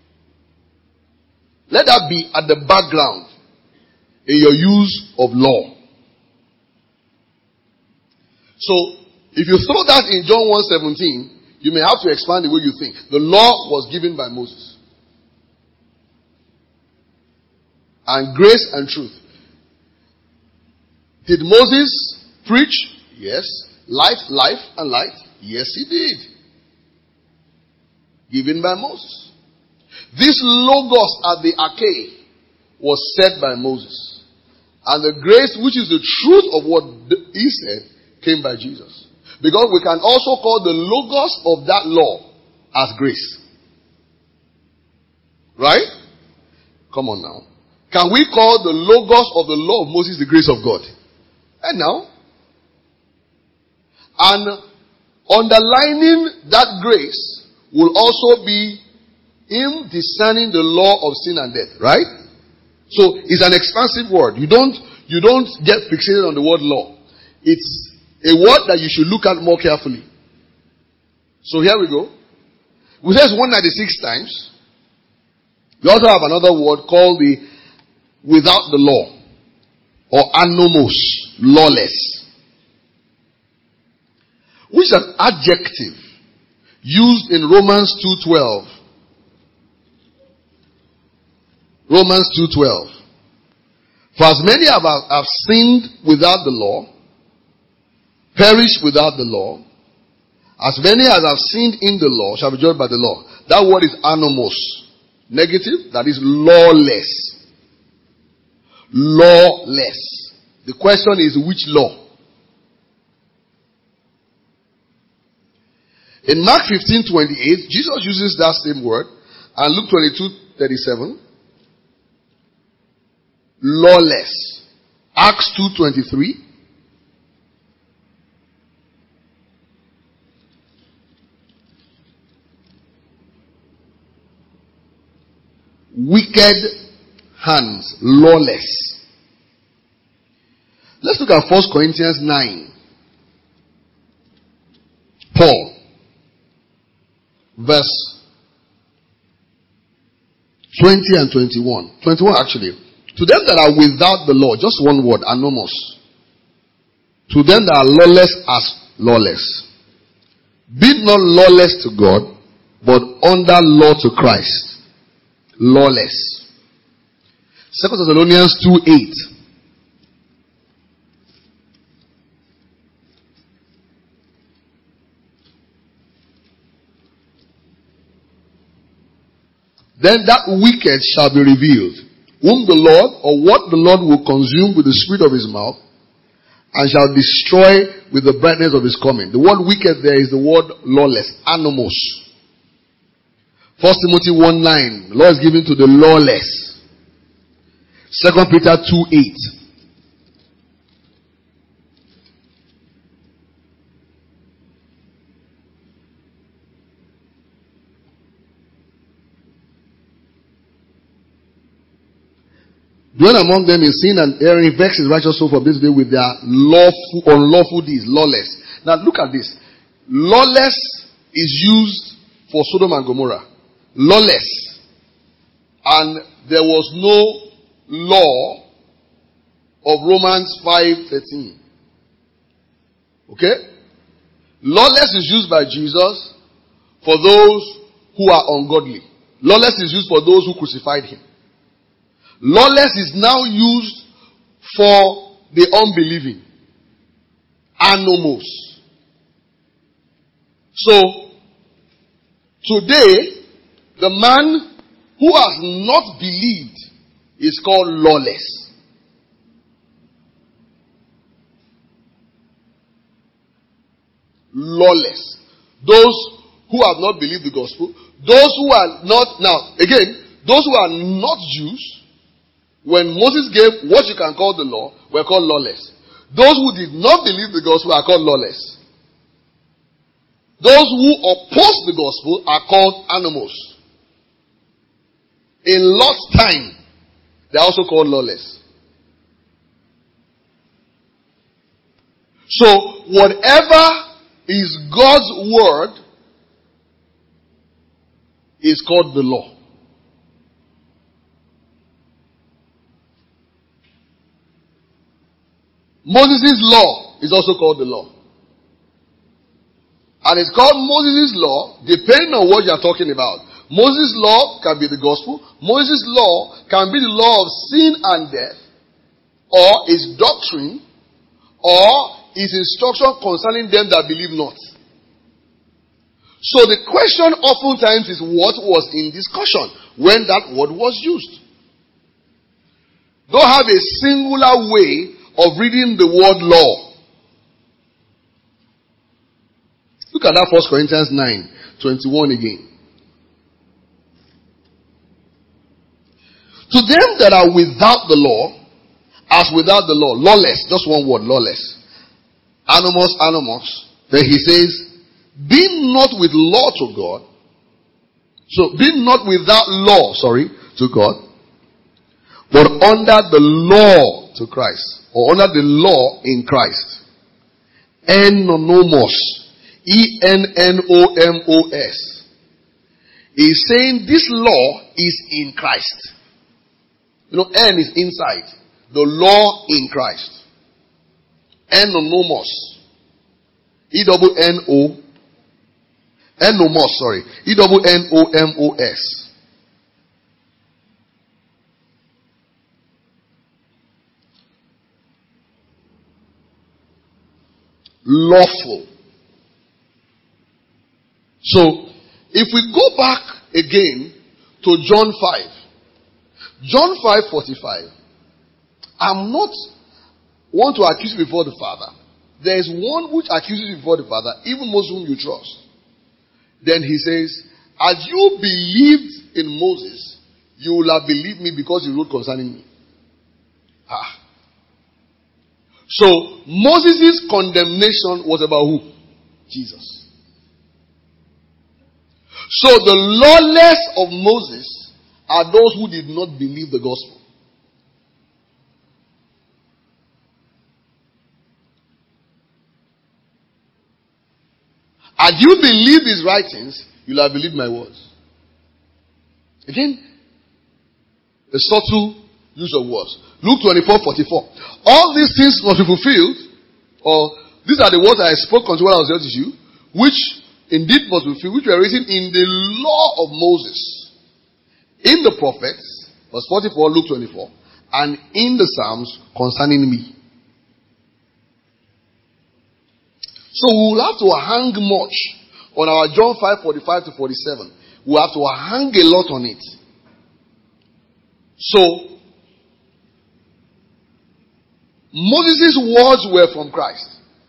Let that be at the background in your use of law. So, if you throw that in John 1:17, you may have to expand the way you think. The law was given by Moses. And grace and truth. Did Moses preach? Yes. Life and light? Yes, he did. Given by Moses. This logos at the arche was said by Moses. And the grace, which is the truth of what he said, came by Jesus. Because we can also call the logos of that law as grace. Right? Come on now. Can we call the logos of the law of Moses the grace of God? And now, and underlining that grace will also be him discerning the law of sin and death. Right? So it's an expansive word. You don't get fixated on the word law. It's a word that you should look at more carefully. So here we go. We say it's 196 times. We also have another word called the without the law, or anomos, lawless, which is an adjective used in Romans 2:12. Romans 2:12. For as many have sinned without the law, perished without the law, as many as have sinned in the law shall be judged by the law. That word is anomos. Negative, that is lawless. Lawless. The question is which law? In Mark 15:28, Jesus uses that same word, and Luke 22:37. Lawless. Acts 2:23. Wicked hands. Lawless. Let's look at 1 Corinthians 9. Paul. Verse 20 and 21. 21 actually. To them that are without the law, just one word, anomos. To them that are lawless as lawless. Be not lawless to God, but under law to Christ. Lawless. 2 Thessalonians 2:8. Then that wicked shall be revealed, whom the Lord, or what the Lord will consume with the spirit of his mouth, and shall destroy with the brightness of his coming. The word wicked there is the word lawless, anomos. 1 Timothy 1:9, the law is given to the lawless. 2 Peter 2:8. Dwell among them in sin and erring, vex his righteous soul from this day with their unlawful deeds, lawless. Now look at this. Lawless is used for Sodom and Gomorrah. Lawless. And there was no law of Romans 5:13. Okay? Lawless is used by Jesus for those who are ungodly. Lawless is used for those who crucified him. Lawless is now used for the unbelieving. Anomos. So, today, the man who has not believed is called lawless. Lawless. Those who have not believed the gospel, those who are not, now, again, those who are not Jews, when Moses gave what you can call the law, were called lawless. Those who did not believe the gospel are called lawless. Those who oppose the gospel are called anomos. In Lot's time, they are also called lawless. So, whatever is God's word is called the law. Moses' law is also called the law. And it's called Moses' law depending on what you are talking about. Moses' law can be the gospel. Moses' law can be the law of sin and death, or his doctrine, or his instruction concerning them that believe not. So the question oftentimes is what was in discussion when that word was used. don't have a singular way of reading the word law. Look at that 1 Corinthians 9:21 again. To them that are without the law, as without the law, lawless, just one word, lawless. Anomos. Then he says, be not with law to God. So, be not without law, to God, but under the law to Christ, or under the law in Christ. Enomos. Ennomos. He's saying this law is in Christ. You know, N is inside. The law in Christ. Enomos. E-double-N-O. Enomos. E-double-N-O-M-O-S. Lawful. So, if we go back again to John 5. John 5:45. I'm not want to accuse you before the Father. There is one which accuses you before the Father, even most whom you trust. Then he says, as you believed in Moses, you will have believed me because he wrote concerning me. So, Moses' condemnation was about who? Jesus. So, the lawless of Moses are those who did not believe the gospel. Had you believed his writings, you'll have believed my words. Again, a subtle use of words. Luke 24:44. All these things must be fulfilled, or these are the words I spoke unto when I was there with you, which indeed must be fulfilled, which were written in the law of Moses, in the prophets, verse 44, Luke 24, and in the Psalms concerning me. So we will have to hang much on our John 5:45 to 47. We have to hang a lot on it. So, Moses' words were from Christ.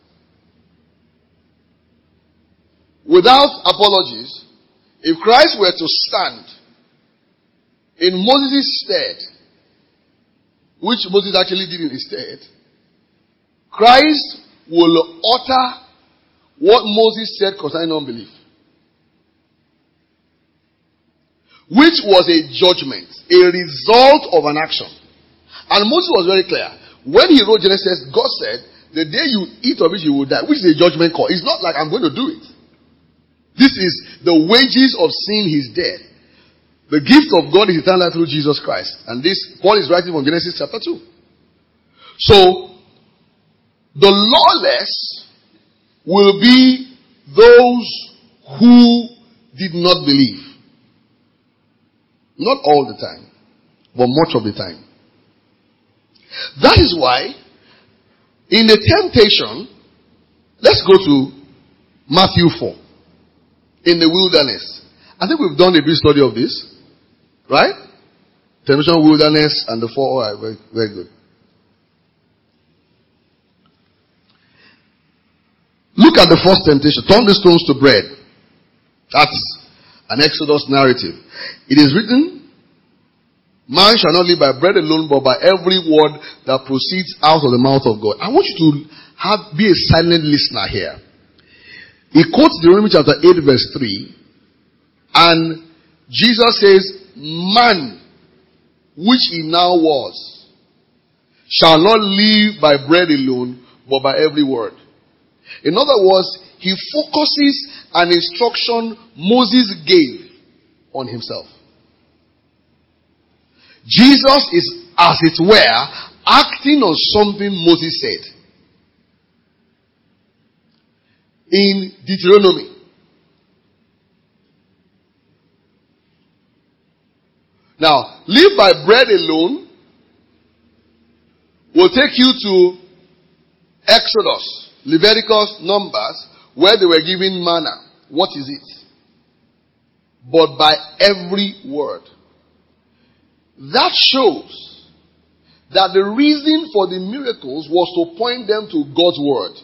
Without apologies, if Christ were to stand in Moses' stead, which Moses actually did in his stead, Christ will utter what Moses said concerning unbelief, which was a judgment, a result of an action. And Moses was very clear. When he wrote Genesis, God said, the day you eat of it, you will die, which is a judgment call. It's not like I'm going to do it. This is the wages of sin is death. The gift of God is eternal life through Jesus Christ. And this, Paul is writing from Genesis chapter 2. So, the lawless will be those who did not believe. Not all the time, but much of the time. That is why, in the temptation, let's go to Matthew 4. In the wilderness. I think we've done a brief study of this. Right? Temptation, wilderness, and the four. All right, very, very good. Look at the first temptation. Turn the stones to bread. That's an Exodus narrative. It is written, man shall not live by bread alone, but by every word that proceeds out of the mouth of God. I want you to be a silent listener here. He quotes Deuteronomy chapter 8 verse 3. And Jesus says, man, which he now was, shall not live by bread alone, but by every word. In other words, he focuses an instruction Moses gave on himself. Jesus is, as it were, acting on something Moses said in Deuteronomy. Now, live by bread alone will take you to Exodus, Leviticus, Numbers, where they were given manna. What is it? But by every word. That shows that the reason for the miracles was to point them to God's word.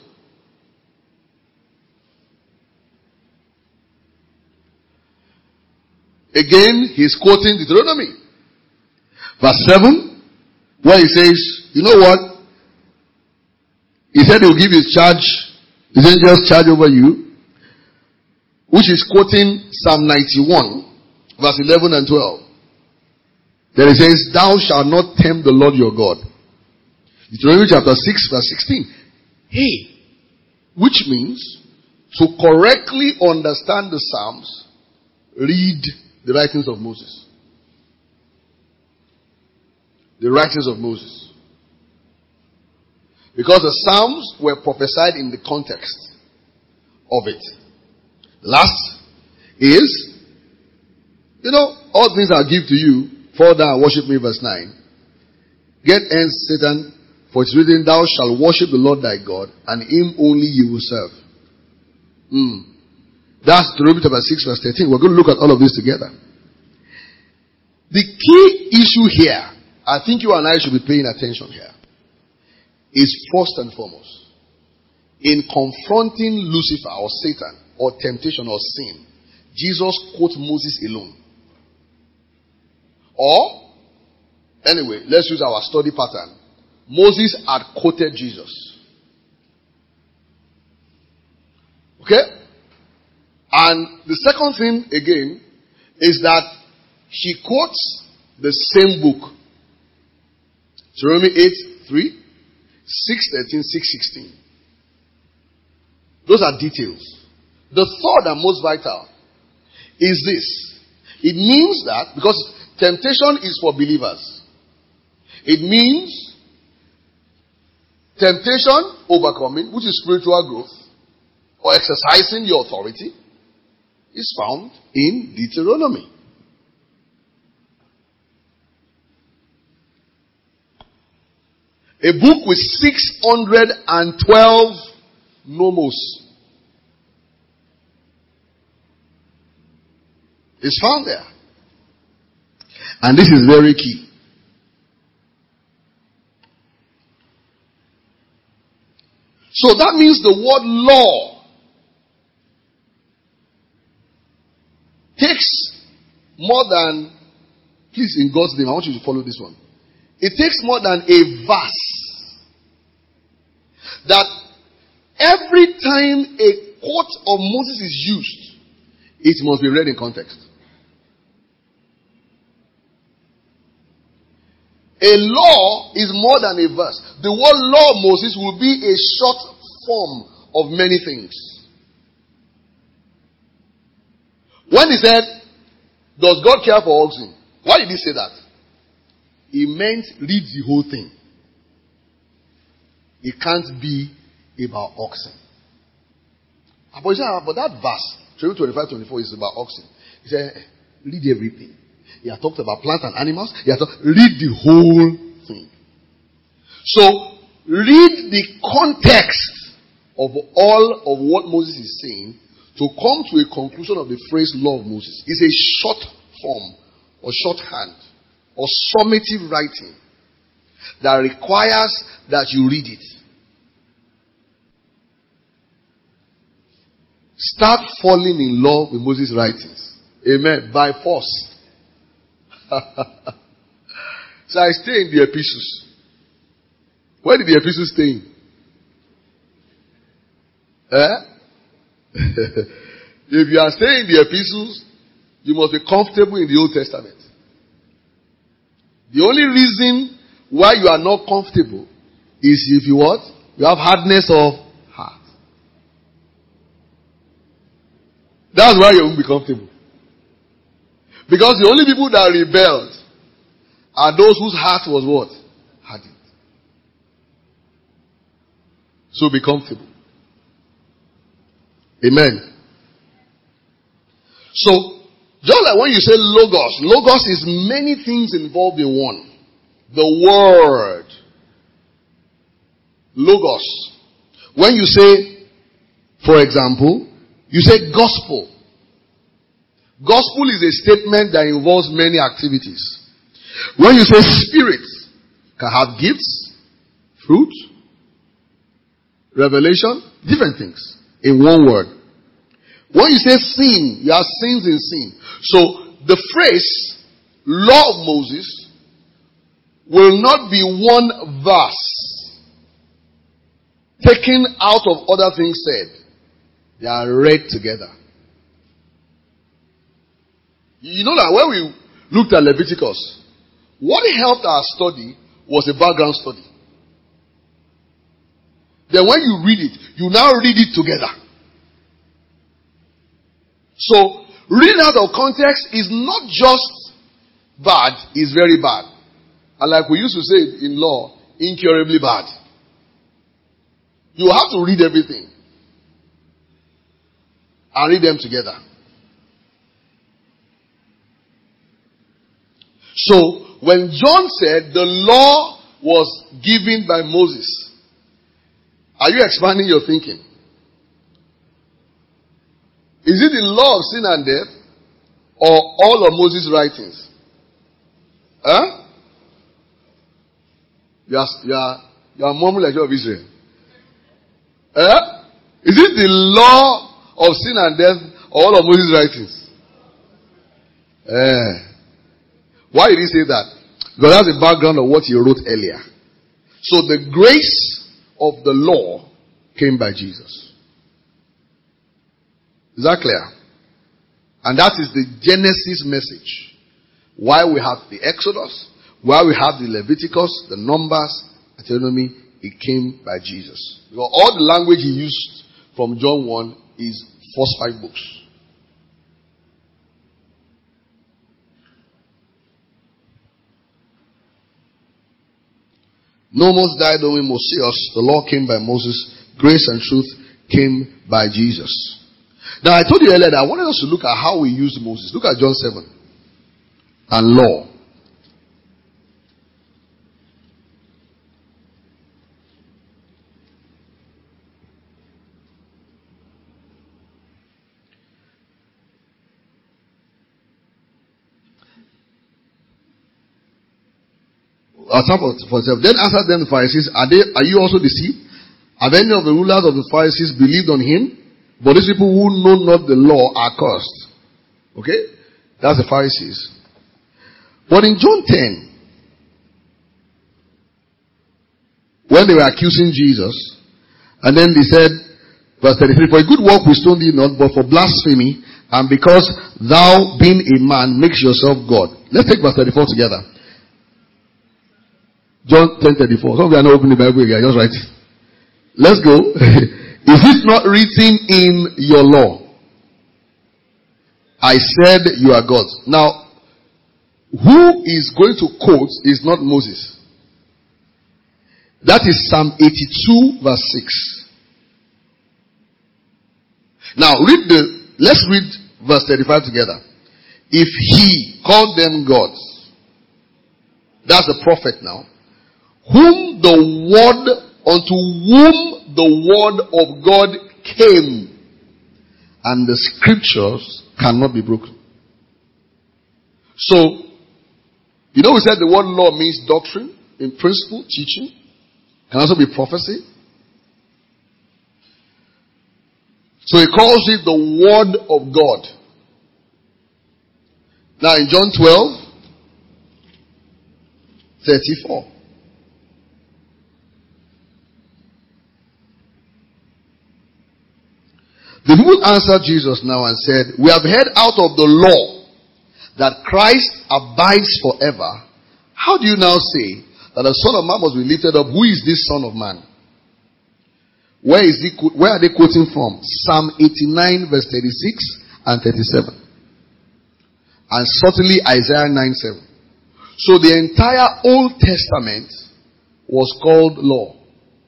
Again, he's quoting Deuteronomy. Verse 7, where he says, you know what? He said he will give his angels charge over you, which is quoting Psalm 91, verse 11 and 12. Then he says, thou shalt not tempt the Lord your God. Deuteronomy chapter 6, verse 16. Hey, which means to correctly understand the Psalms, read the writings of Moses. The writings of Moses. Because the Psalms were prophesied in the context of it. Last is, all things I give to you, fall down and worship me, verse 9. Get hence, Satan, for it is written, thou shalt worship the Lord thy God, and him only you will serve. That's Deuteronomy chapter 6, verse 13. We're going to look at all of this together. The key issue here, I think you and I should be paying attention here, is first and foremost, in confronting Lucifer or Satan or temptation or sin, Jesus quotes Moses alone. Or, anyway, let's use our study pattern. Moses had quoted Jesus. Okay? And the second thing, again, is that he quotes the same book. Deuteronomy 8:3, 6:13, 6:16. Those are details. The third and most vital is this. It means that, because temptation is for believers, it means temptation overcoming, which is spiritual growth, or exercising your authority, is found in Deuteronomy. A book with 612 nomos is found there. And this is very key. So that means the word law takes more than, please, in God's name, I want you to follow this one. It takes more than a verse. That every time a quote of Moses is used, it must be read in context. A law is more than a verse. The word law, Moses, will be a short form of many things. When he said, does God care for oxen? Why did he say that? He meant read the whole thing. It can't be about oxen. But that verse, 25-24, is about oxen. He said, read everything. He had talked about plants and animals. He had read the whole thing. So, read the context of all of what Moses is saying to come to a conclusion of the phrase law of Moses. It's a short form or shorthand or summative writing that requires that you read it. Start falling in love with Moses' writings. Amen. By force. So I stay in the epistles. Where did the epistles stay in? If you are staying in the epistles, you must be comfortable in the Old Testament. The only reason why you are not comfortable is if you what? You have hardness of heart. That's why you won't be comfortable. Because the only people that rebelled are those whose heart was what? Hardened. So be comfortable. Amen. So, just like when you say logos is many things involved in one. The word. Logos. When you say, for example, you say gospel. Gospel is a statement that involves many activities. When you say spirit, can have gifts, fruit, revelation, different things in one word. When you say sin, you have sins in sin. So the phrase law of Moses will not be one verse taken out of other things said. They are read together. You know that when we looked at Leviticus, what helped our study was a background study. Then when you read it, you now read it together. So, reading out of context is not just bad, it's very bad. And like we used to say in law, incurably bad. You have to read everything and read them together. So, when John said the law was given by Moses, are you expanding your thinking? Is it the law of sin and death or all of Moses' writings? Huh? You are murmuring like you of Israel. Huh? Is it the law of sin and death or all of Moses' writings? Why did he say that? Because that's the background of what he wrote earlier. So the grace of the law came by Jesus. Is that clear? And that is the Genesis message. Why we have the Exodus, why we have the Leviticus, the Numbers, Deuteronomy, it came by Jesus. Because all the language he used from John 1 is first 5 books. Nomos died when Moses. The law came by Moses. Grace and truth came by Jesus. Now I told you earlier that I wanted us to look at how we used Moses. Look at John 7 and law. Then answered them the Pharisees, are you also deceived? Have any of the rulers of the Pharisees believed on him? But these people who know not the law are cursed. Okay? That's the Pharisees. But in John 10, when they were accusing Jesus, and then they said, verse 33, for a good work we stone thee not, but for blasphemy, and because thou being a man makes yourself God. Let's take verse 34 together. John 10:34. Some of you are not opening the Bible again. Just write. Let's go. Is it not written in your law? I said you are gods. Now, who is going to quote is not Moses. That is Psalm 82 verse 6. Now, let's read verse 35 together. If he called them gods, that's the prophet now, unto whom the word of God came, and the scriptures cannot be broken. So, you know we said the word law means doctrine, in principle, teaching, can also be prophecy. So he calls it the word of God. Now in John 12:34. The people answered Jesus now and said, we have heard out of the law that Christ abides forever. How do you now say that the Son of Man must be lifted up? Who is this Son of Man? Where are they quoting from? Psalm 89 verse 36 and 37. And certainly Isaiah 9:7. So the entire Old Testament was called law.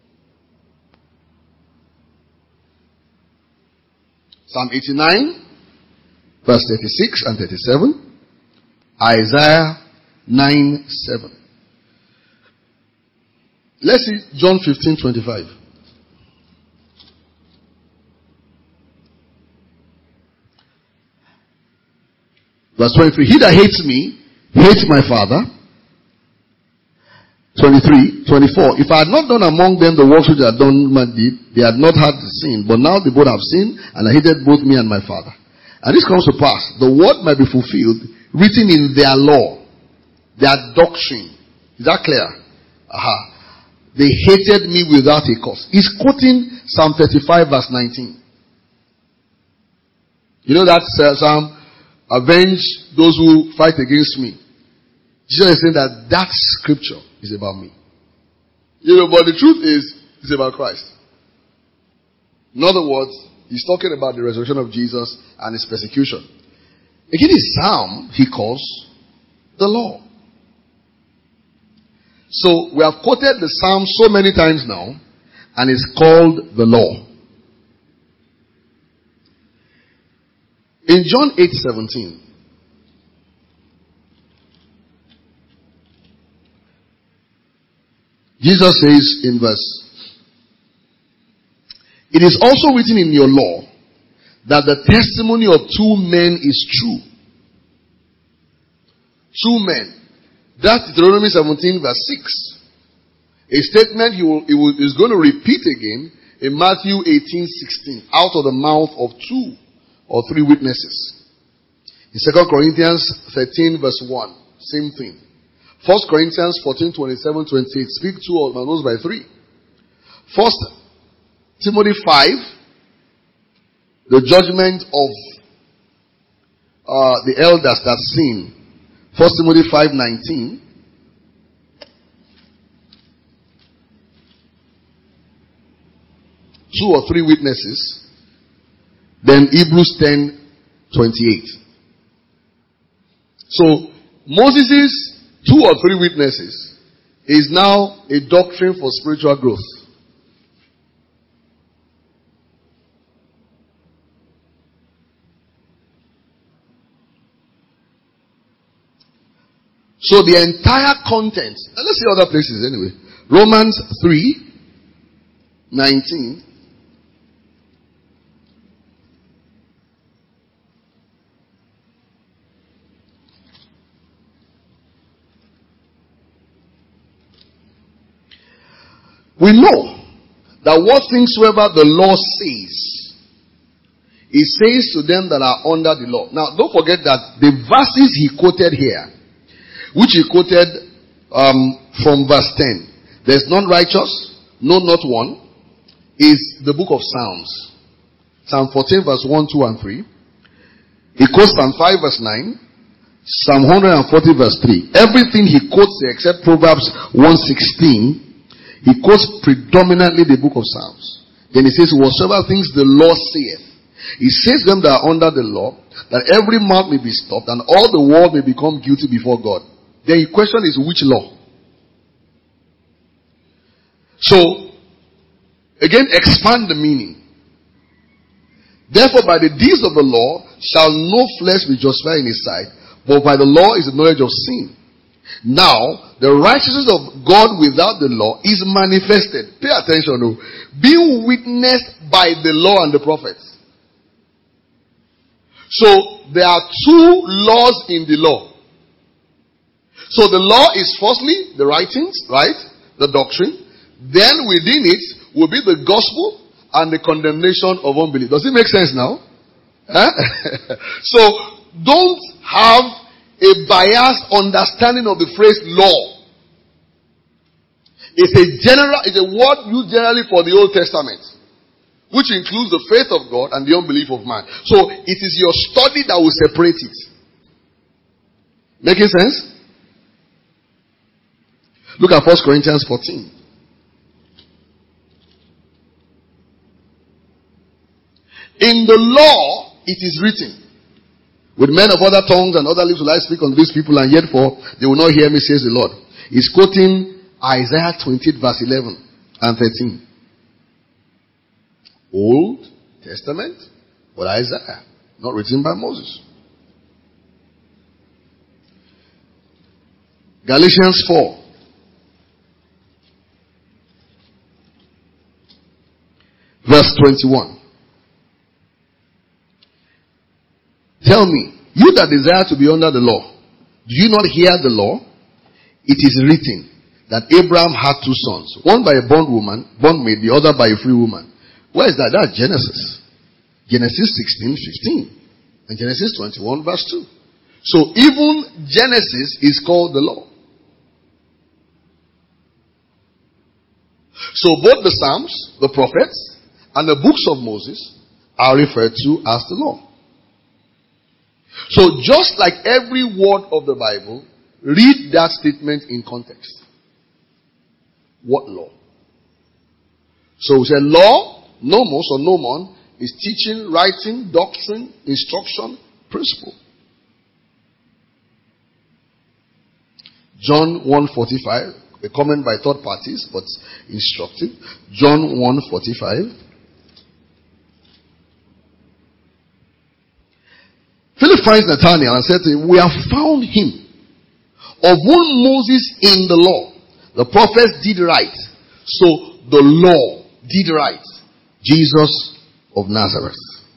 Psalm 89, verse 36 and 37. Isaiah 9:7. Let's see John 15:25. Verse 23. He that hates me, hates my Father. 23. 23:24. If I had not done among them the works which I had done, they had not had the sin. But now they both have sinned, and I hated both me and my Father. And this comes to pass, the word might be fulfilled, written in their law, their doctrine. Is that clear? They hated me without a cause. He's quoting Psalm 35 verse 19. You know that Psalm, avenge those who fight against me. Jesus is saying that scripture is about me. You know, but the truth is, it's about Christ. In other words, he's talking about the resurrection of Jesus and his persecution. Again, his psalm, he calls the law. So, we have quoted the psalm so many times now, and it's called the law. In John 8:17, Jesus says in verse, it is also written in your law that the testimony of two men is true. Two men. That's Deuteronomy 17 verse 6. A statement is going to repeat again in Matthew 18:16. Out of the mouth of two or three witnesses. In 2 Corinthians 13 verse 1. Same thing. 1 Corinthians 14:27-28. Speak two or knows by three. 1 Timothy 5. The judgment of the elders that sin. 1 Timothy 5:19. Two or three witnesses. Then Hebrews 10:28. So Moses' two or three witnesses is now a doctrine for spiritual growth. So the entire content, and let's see other places anyway. Romans 3:19. We know that what things soever the law says, it says to them that are under the law. Now, don't forget that the verses he quoted here, which he quoted from verse 10, there's none righteous, no, not one, is the book of Psalms. Psalm 14 verse 1, 2, and 3. He quotes Psalm 5 verse 9, Psalm 140 verse 3. Everything he quotes there except Proverbs 1:16, he quotes predominantly the book of Psalms. Then he says, whatsoever things the law saith. He says them that are under the law, that every mouth may be stopped, and all the world may become guilty before God. Then the question is, which law? So, again, expand the meaning. Therefore, by the deeds of the law shall no flesh be justified in his sight, but by the law is the knowledge of sin. Now, the righteousness of God without the law is manifested. Pay attention, no. Being witnessed by the law and the prophets. So, there are two laws in the law. So, the law is firstly the writings, right? The doctrine. Then within it will be the gospel and the condemnation of unbelief. Does it make sense now? So, don't have a biased understanding of the phrase law. It's a word used generally for the Old Testament, which includes the faith of God and the unbelief of man. So it is your study that will separate it. Making sense? Look at 1 Corinthians 14. In the law, it is written, with men of other tongues and other lips will I speak unto these people, and yet for they will not hear me, says the Lord. He's quoting Isaiah 28 verse 11 and 13. Old Testament, but Isaiah, not written by Moses. Galatians 4. Verse 21. Tell me, you that desire to be under the law, do you not hear the law? It is written, that Abraham had two sons, one by a bondmaid, the other by a free woman. Where is that? That's Genesis. Genesis 16:15. And Genesis 21 verse 2. So even Genesis is called the law. So both the Psalms, the prophets, and the books of Moses are referred to as the law. So just like every word of the Bible, read that statement in context. What law? So we say law, nomos or nomon, is teaching, writing, doctrine, instruction, principle. John 1:45, a comment by third parties, but instructive. John 1:45. Philip finds Nathanael and said to him, "We have found him, of whom Moses in the law, the prophets did write." So the law did write. Jesus of Nazareth.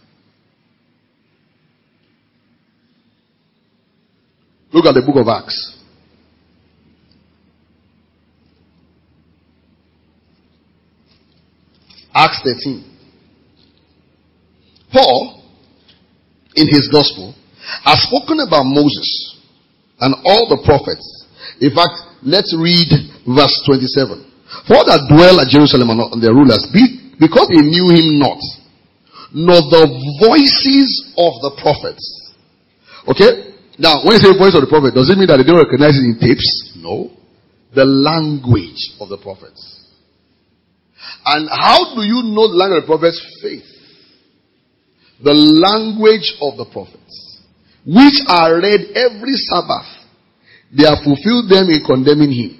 Look at the book of Acts. Acts 13. Paul, in his gospel, has spoken about Moses and all the prophets. In fact, let's read verse 27. For that dwell at Jerusalem and their rulers, because they knew him not, nor the voices of the prophets. Okay? Now, when you say voice of the prophet, does it mean that they don't recognize it in tapes? No. The language of the prophets. And how do you know the language of the prophets? Faith. The language of the prophets, which are read every Sabbath. They have fulfilled them in condemning him.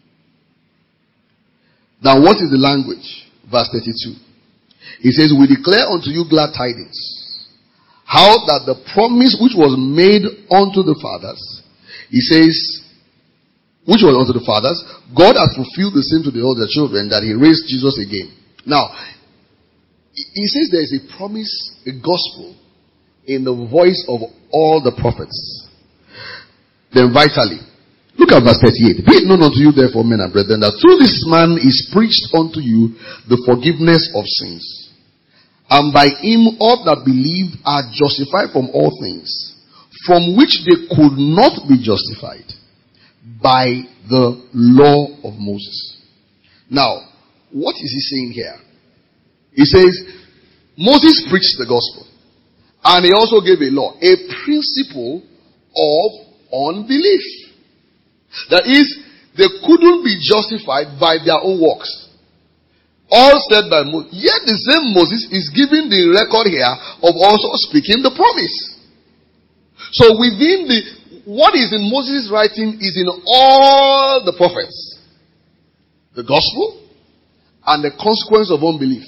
Now what is the language? Verse 32. He says, "We declare unto you glad tidings, how that the promise which was made unto the fathers," he says, which was unto the fathers, "God has fulfilled the same to the older children, that he raised Jesus again." Now, he says there is a promise, a gospel, in the voice of all the prophets. Then vitally, look at verse 38. "Be it known unto you therefore, men and brethren, that through this man is preached unto you the forgiveness of sins. And by him all that believe are justified from all things, from which they could not be justified by the law of Moses." Now, what is he saying here? He says, Moses preached the gospel. And he also gave a law, a principle of unbelief. That is, they couldn't be justified by their own works. All said by Moses. Yet the same Moses is giving the record here of also speaking the promise. So within what is in Moses' writing is in all the prophets. The gospel and the consequence of unbelief.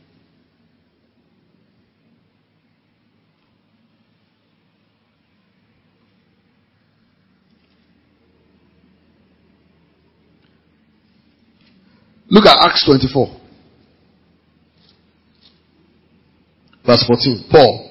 Look at Acts 24. Verse 14. Paul.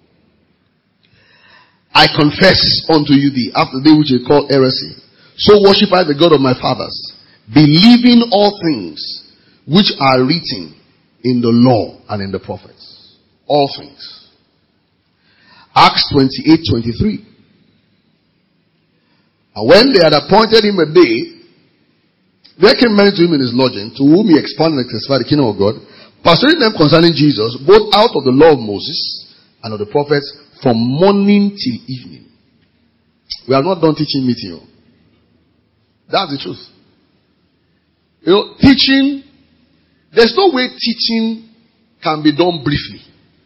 "I confess unto you after the day which is called heresy. So worship I the God of my fathers, believing all things which are written in the law and in the prophets." All things. Acts 28:23. "And when they had appointed him a day, there came many to him in his lodging, to whom he expounded and testified the kingdom of God, persuading them concerning Jesus, both out of the law of Moses and of the prophets, from morning till evening." We are not done teaching meeting. That's the truth. Teaching, there's no way teaching can be done briefly.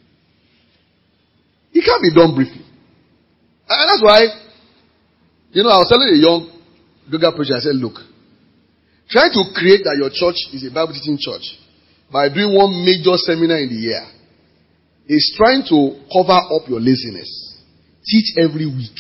It can't be done briefly. And that's why, I was telling a young Gaga preacher, I said, look, try to create that your church is a Bible teaching church by doing one major seminar in the year. It's trying to cover up your laziness. Teach every week.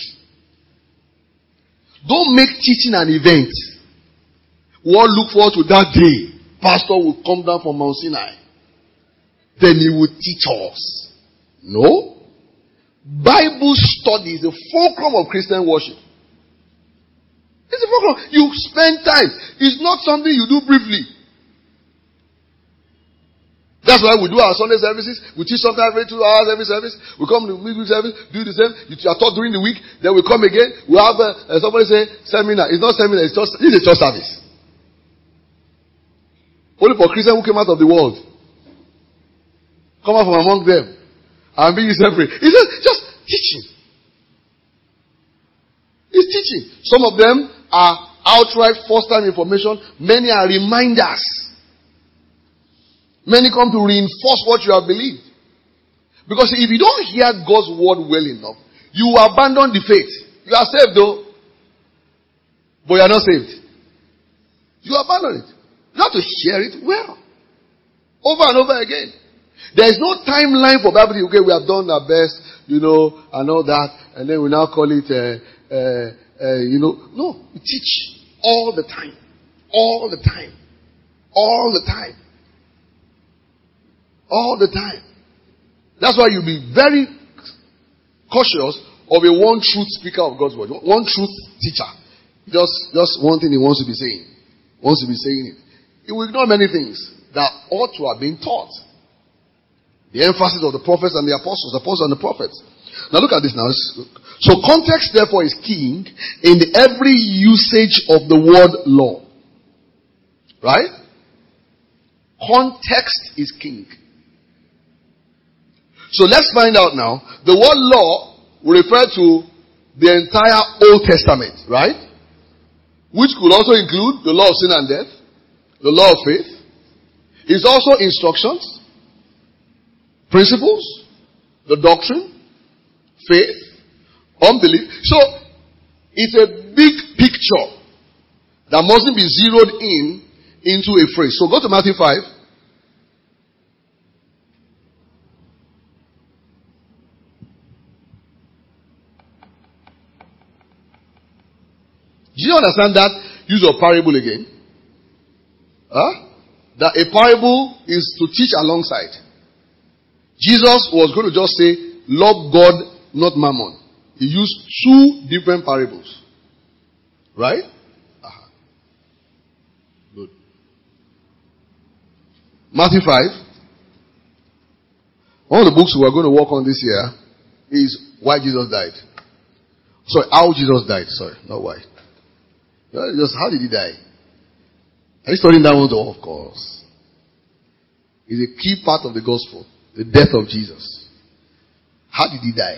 Don't make teaching an event. We all look forward to that day. Pastor will come down from Mount Sinai. Then he will teach us. No. Bible study is the fulcrum of Christian worship. It's a program. You spend time. It's not something you do briefly. That's why we do our Sunday services. We teach sometimes every 2 hours every service. We come to midweek service, do the same. You are taught during the week. Then we come again. We have somebody say seminar. It's not seminar. It's a church service. Only for Christians who came out of the world. Come out from among them and be separate. It's just teaching. It's teaching. Some of them are outright first-time information. Many are reminders. Many come to reinforce what you have believed. Because if you don't hear God's word well enough, you abandon the faith. You are saved though, but you are not saved. You abandon it. You have to share it well. Over and over again. There is no timeline for Bible. Okay, we have done our best, and all that, and then we now call it, No, you teach all the time. All the time. All the time. All the time. That's why you'll be very cautious of a one truth speaker of God's word. One truth teacher. Just one thing he wants to be saying. Wants to be saying it. He will ignore many things that ought to have been taught. The emphasis of the prophets and the apostles and the prophets. Now look at this now. So context therefore is king in every usage of the word law. Right? Context is king. So let's find out now. The word law will refer to the entire Old Testament, right? Which could also include the law of sin and death, the law of faith. It's also instructions, principles, the doctrine, faith, unbelief. So it's a big picture that mustn't be zeroed into a phrase. So go to Matthew 5. Do you understand that use of parable again? That a parable is to teach alongside. Jesus was going to just say, love God, not mammon. He used 2 different parables. Right? Good. Matthew 5. One of the books we are going to work on this year is Why Jesus Died. Sorry, How Jesus Died. Sorry, not why. Just how did he die? Are you studying that one too? Of course. It's a key part of the gospel. The death of Jesus. How did he die?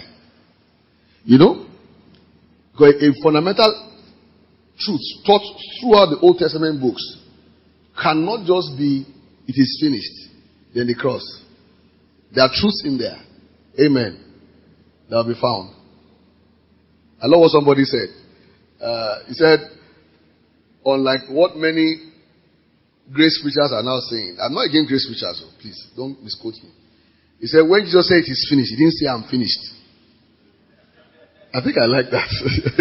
Because a fundamental truth taught throughout the Old Testament books cannot just be, it is finished, then the cross. There are truths in there. Amen. That will be found. I love what somebody said. He said, unlike what many grace preachers are now saying. I'm not against grace preachers, so please don't misquote me. He said, when Jesus said it is finished, he didn't say I'm finished. I think I like that.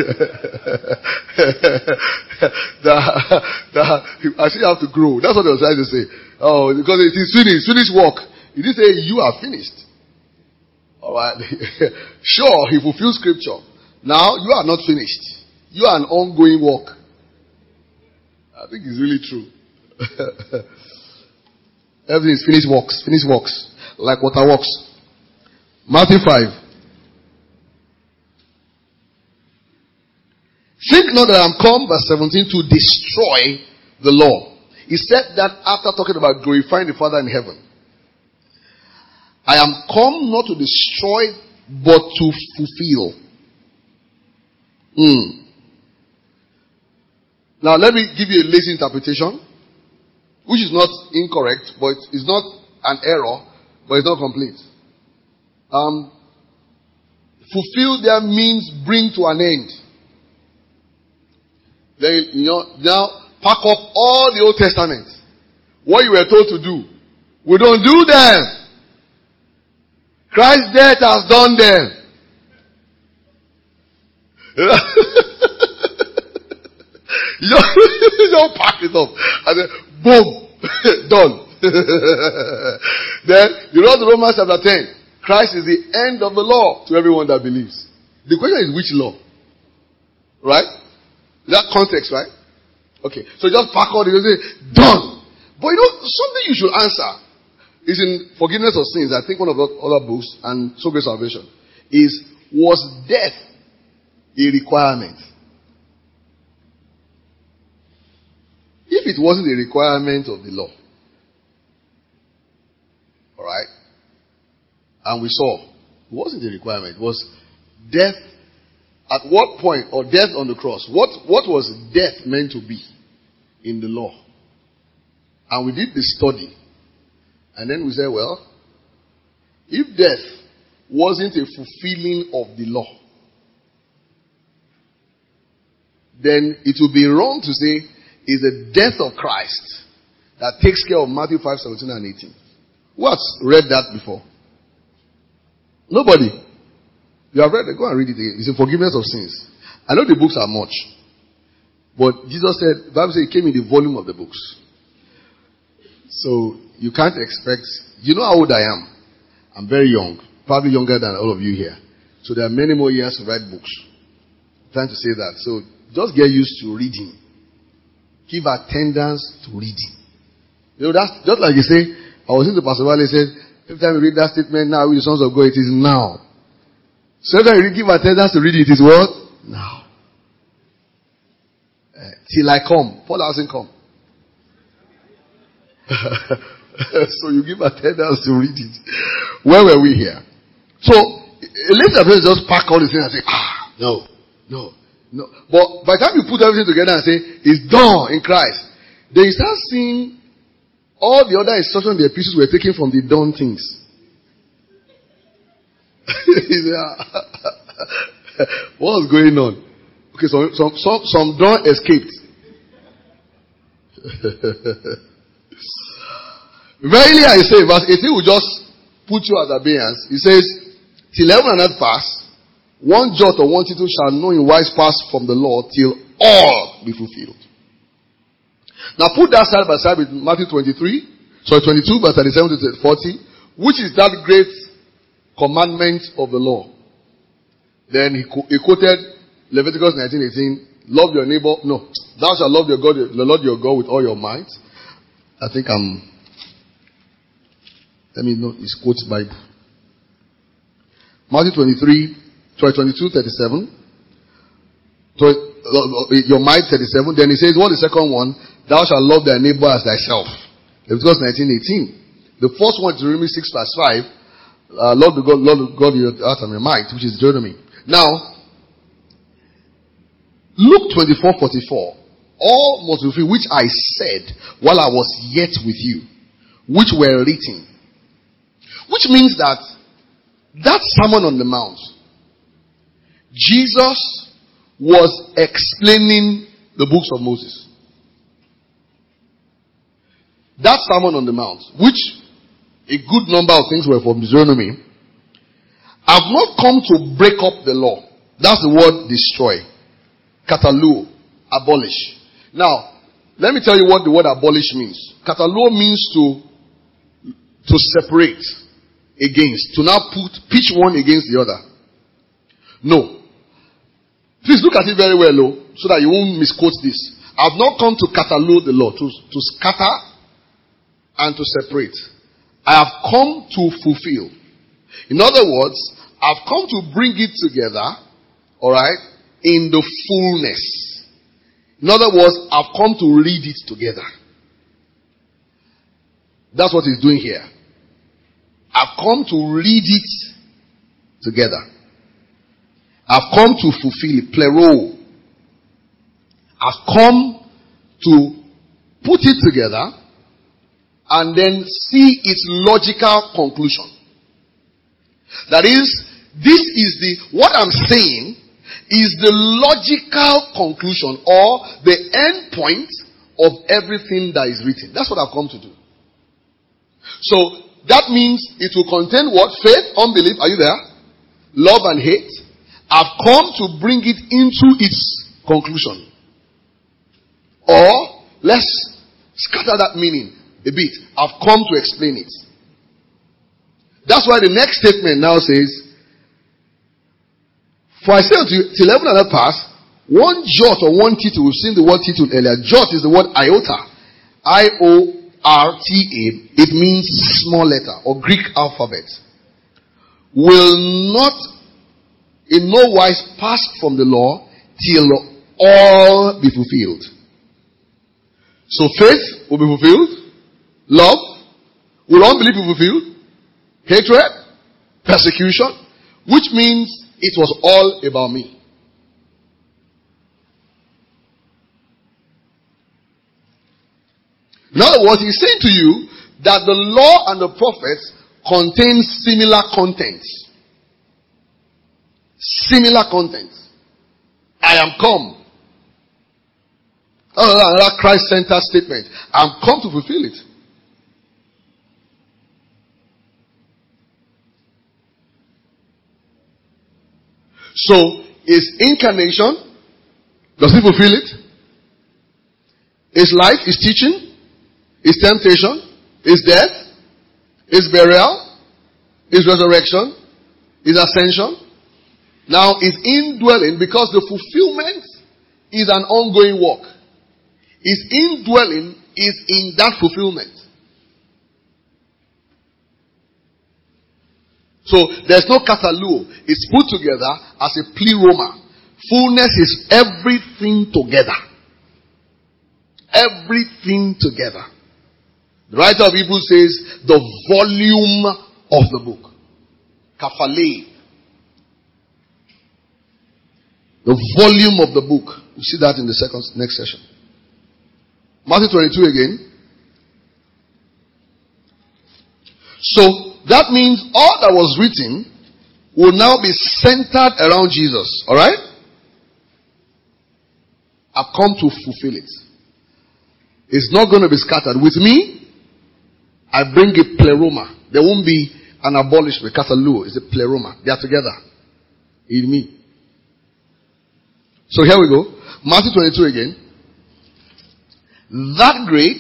I still have to grow. That's what I was trying to say. Oh, because it is finished work. He didn't say you are finished. Alright. Sure, he fulfills scripture. Now, you are not finished. You are an ongoing work. I think it's really true. Everything is finished works. Like water works. Matthew 5. Think not that I am come, verse 17, to destroy the law. He said that after talking about glorifying the Father in heaven. I am come not to destroy, but to fulfill. Now let me give you a lazy interpretation, which is not incorrect, but it's not an error, but it's not complete. Fulfill there means bring to an end. Then, now pack up all the Old Testament. What you were told to do. We don't do them. Christ's death has done them. You don't pack it up. And then, boom. Done. Then, you read Romans chapter 10. Christ is the end of the law to everyone that believes. The question is which law? Right? That context, right? Okay. So just pack all the say, done. But something you should answer is in Forgiveness of Sins. I think one of the other books, and So Great Salvation, was death a requirement? If it wasn't a requirement of the law, alright, and we saw, it wasn't a requirement, it was death. At what point, or death on the cross, what was death meant to be in the law? And we did the study. And then we said, well, if death wasn't a fulfilling of the law, then it would be wrong to say it's the death of Christ that takes care of Matthew 5:17 and 18. Who has read that before? Nobody. You have read it. Go and read it again. It's a forgiveness of sins. I know the books are much. But Jesus said, the Bible says it came in the volume of the books. So you can't expect. You know how old I am? I'm very young. Probably younger than all of you here. So there are many more years to write books. I'm trying to say that. So just get used to reading. Give attendance to reading. You know, that's just like you say, I was in the Pastor Valley said, every time you read that statement, now with the sons of God, it is now. So every time you give attendance to reading, it is what? Now. Till I come. Paul hasn't come. So you give attendance to read it. Where were we here? So, later person just pack all the things and say, no. But by the time you put everything together and say, it's done in Christ, then you start seeing all the other instructions the epistles were taken from the done things. What was going on? Okay, some done escaped. Verily I say, verse 18 will just put you at abeyance. It says, till heaven and earth pass, one jot or one tittle shall know in wise pass from the law till all be fulfilled. Now put that side by side with Matthew 22 verse 37 to 40, which is that great commandment of the law. Then he quoted Leviticus 19:18, love your neighbor. No, thou shalt love the Lord your God with all your might. I think let me know his quotes Bible. Matthew 22:37. Your might 37. Then he says, what is the second one? Thou shalt love thy neighbor as thyself. Leviticus 19:18. The first one is Deuteronomy 6 verse 5. Lord God your heart and your might, which is Deuteronomy. Now, Luke 24:44. All must be fulfilled which I said while I was yet with you, which were written. Which means that Sermon on the Mount, Jesus was explaining the books of Moses. That Sermon on the Mount, which a good number of things were from Deuteronomy, I've not come to break up the law. That's the word destroy. Catalu, abolish. Now, let me tell you what the word abolish means. Catalu means to separate against. To now pitch one against the other. No. Please look at it very well, so that you won't misquote this. I've not come to catalu the law, to scatter and to separate. I have come to fulfill. In other words, I've come to bring it together, alright, in the fullness. In other words, I've come to read it together. That's what he's doing here. I've come to read it together. I've come to fulfill it, plero. I've come to put it together and then see its logical conclusion. That is, what I'm saying is the logical conclusion or the end point of everything that is written. That's what I've come to do. So, that means it will contain what? Faith, unbelief, are you there? Love and hate. I've come to bring it into its conclusion. Or, let's scatter that meaning a bit. I've come to explain it. That's why the next statement now says, for I say unto you, till heaven and earth pass, One jot or one tittle, we've seen the word tittle earlier. Jot is the word iota. IORTA. It means small letter or Greek alphabet. Will not in no wise pass from the law till all be fulfilled. So faith will be fulfilled. Love. Will unbelief be fulfilled? Hatred. Persecution. Which means it was all about me. In other words, he's saying to you that the law and the prophets contain similar contents. Similar contents. I am come. Another Christ-centered statement. I'm come to fulfill it. So, is incarnation, does it fulfill it? Is life, is teaching, is temptation, is death, is burial, is resurrection, is ascension. Now, is indwelling, because the fulfillment is an ongoing work. Is indwelling is in that fulfillment. So, there's no cataluo. It's put together as a pleroma. Fullness is everything together. Everything together. The writer of Hebrews says, the volume of the book. Kafale. The volume of the book. You see that in the next session. Matthew 22 again. So, that means all that was written will now be centered around Jesus. Alright? I've come to fulfill it. It's not going to be scattered. With me, I bring a pleroma. There won't be an abolishment. Cataluo is a pleroma. They are together. In me. So here we go. Matthew 22 again. That great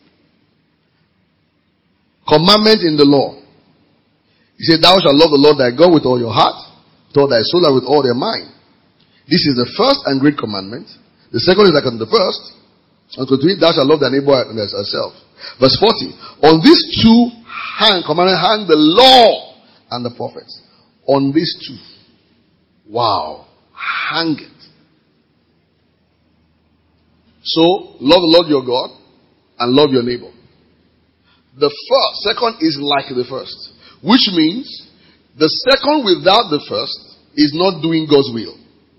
commandment in the law. He said, thou shalt love the Lord thy God with all your heart, with all thy soul, and with all thy mind. This is the first and great commandment. The second is like unto the first. Unto it, thou shalt love thy neighbor as thyself. Verse 40. On these two commandments hang the law and the prophets. On these two. Wow. Hang it. So, love the Lord your God and love your neighbor. The second is like the first. Which means, the second without the first is not doing God's will.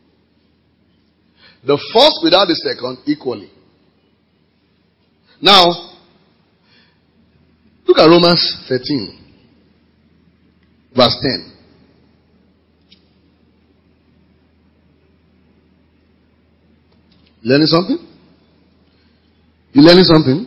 The first without the second, equally. Now, look at Romans 13, verse 10. Learning something? You learning something?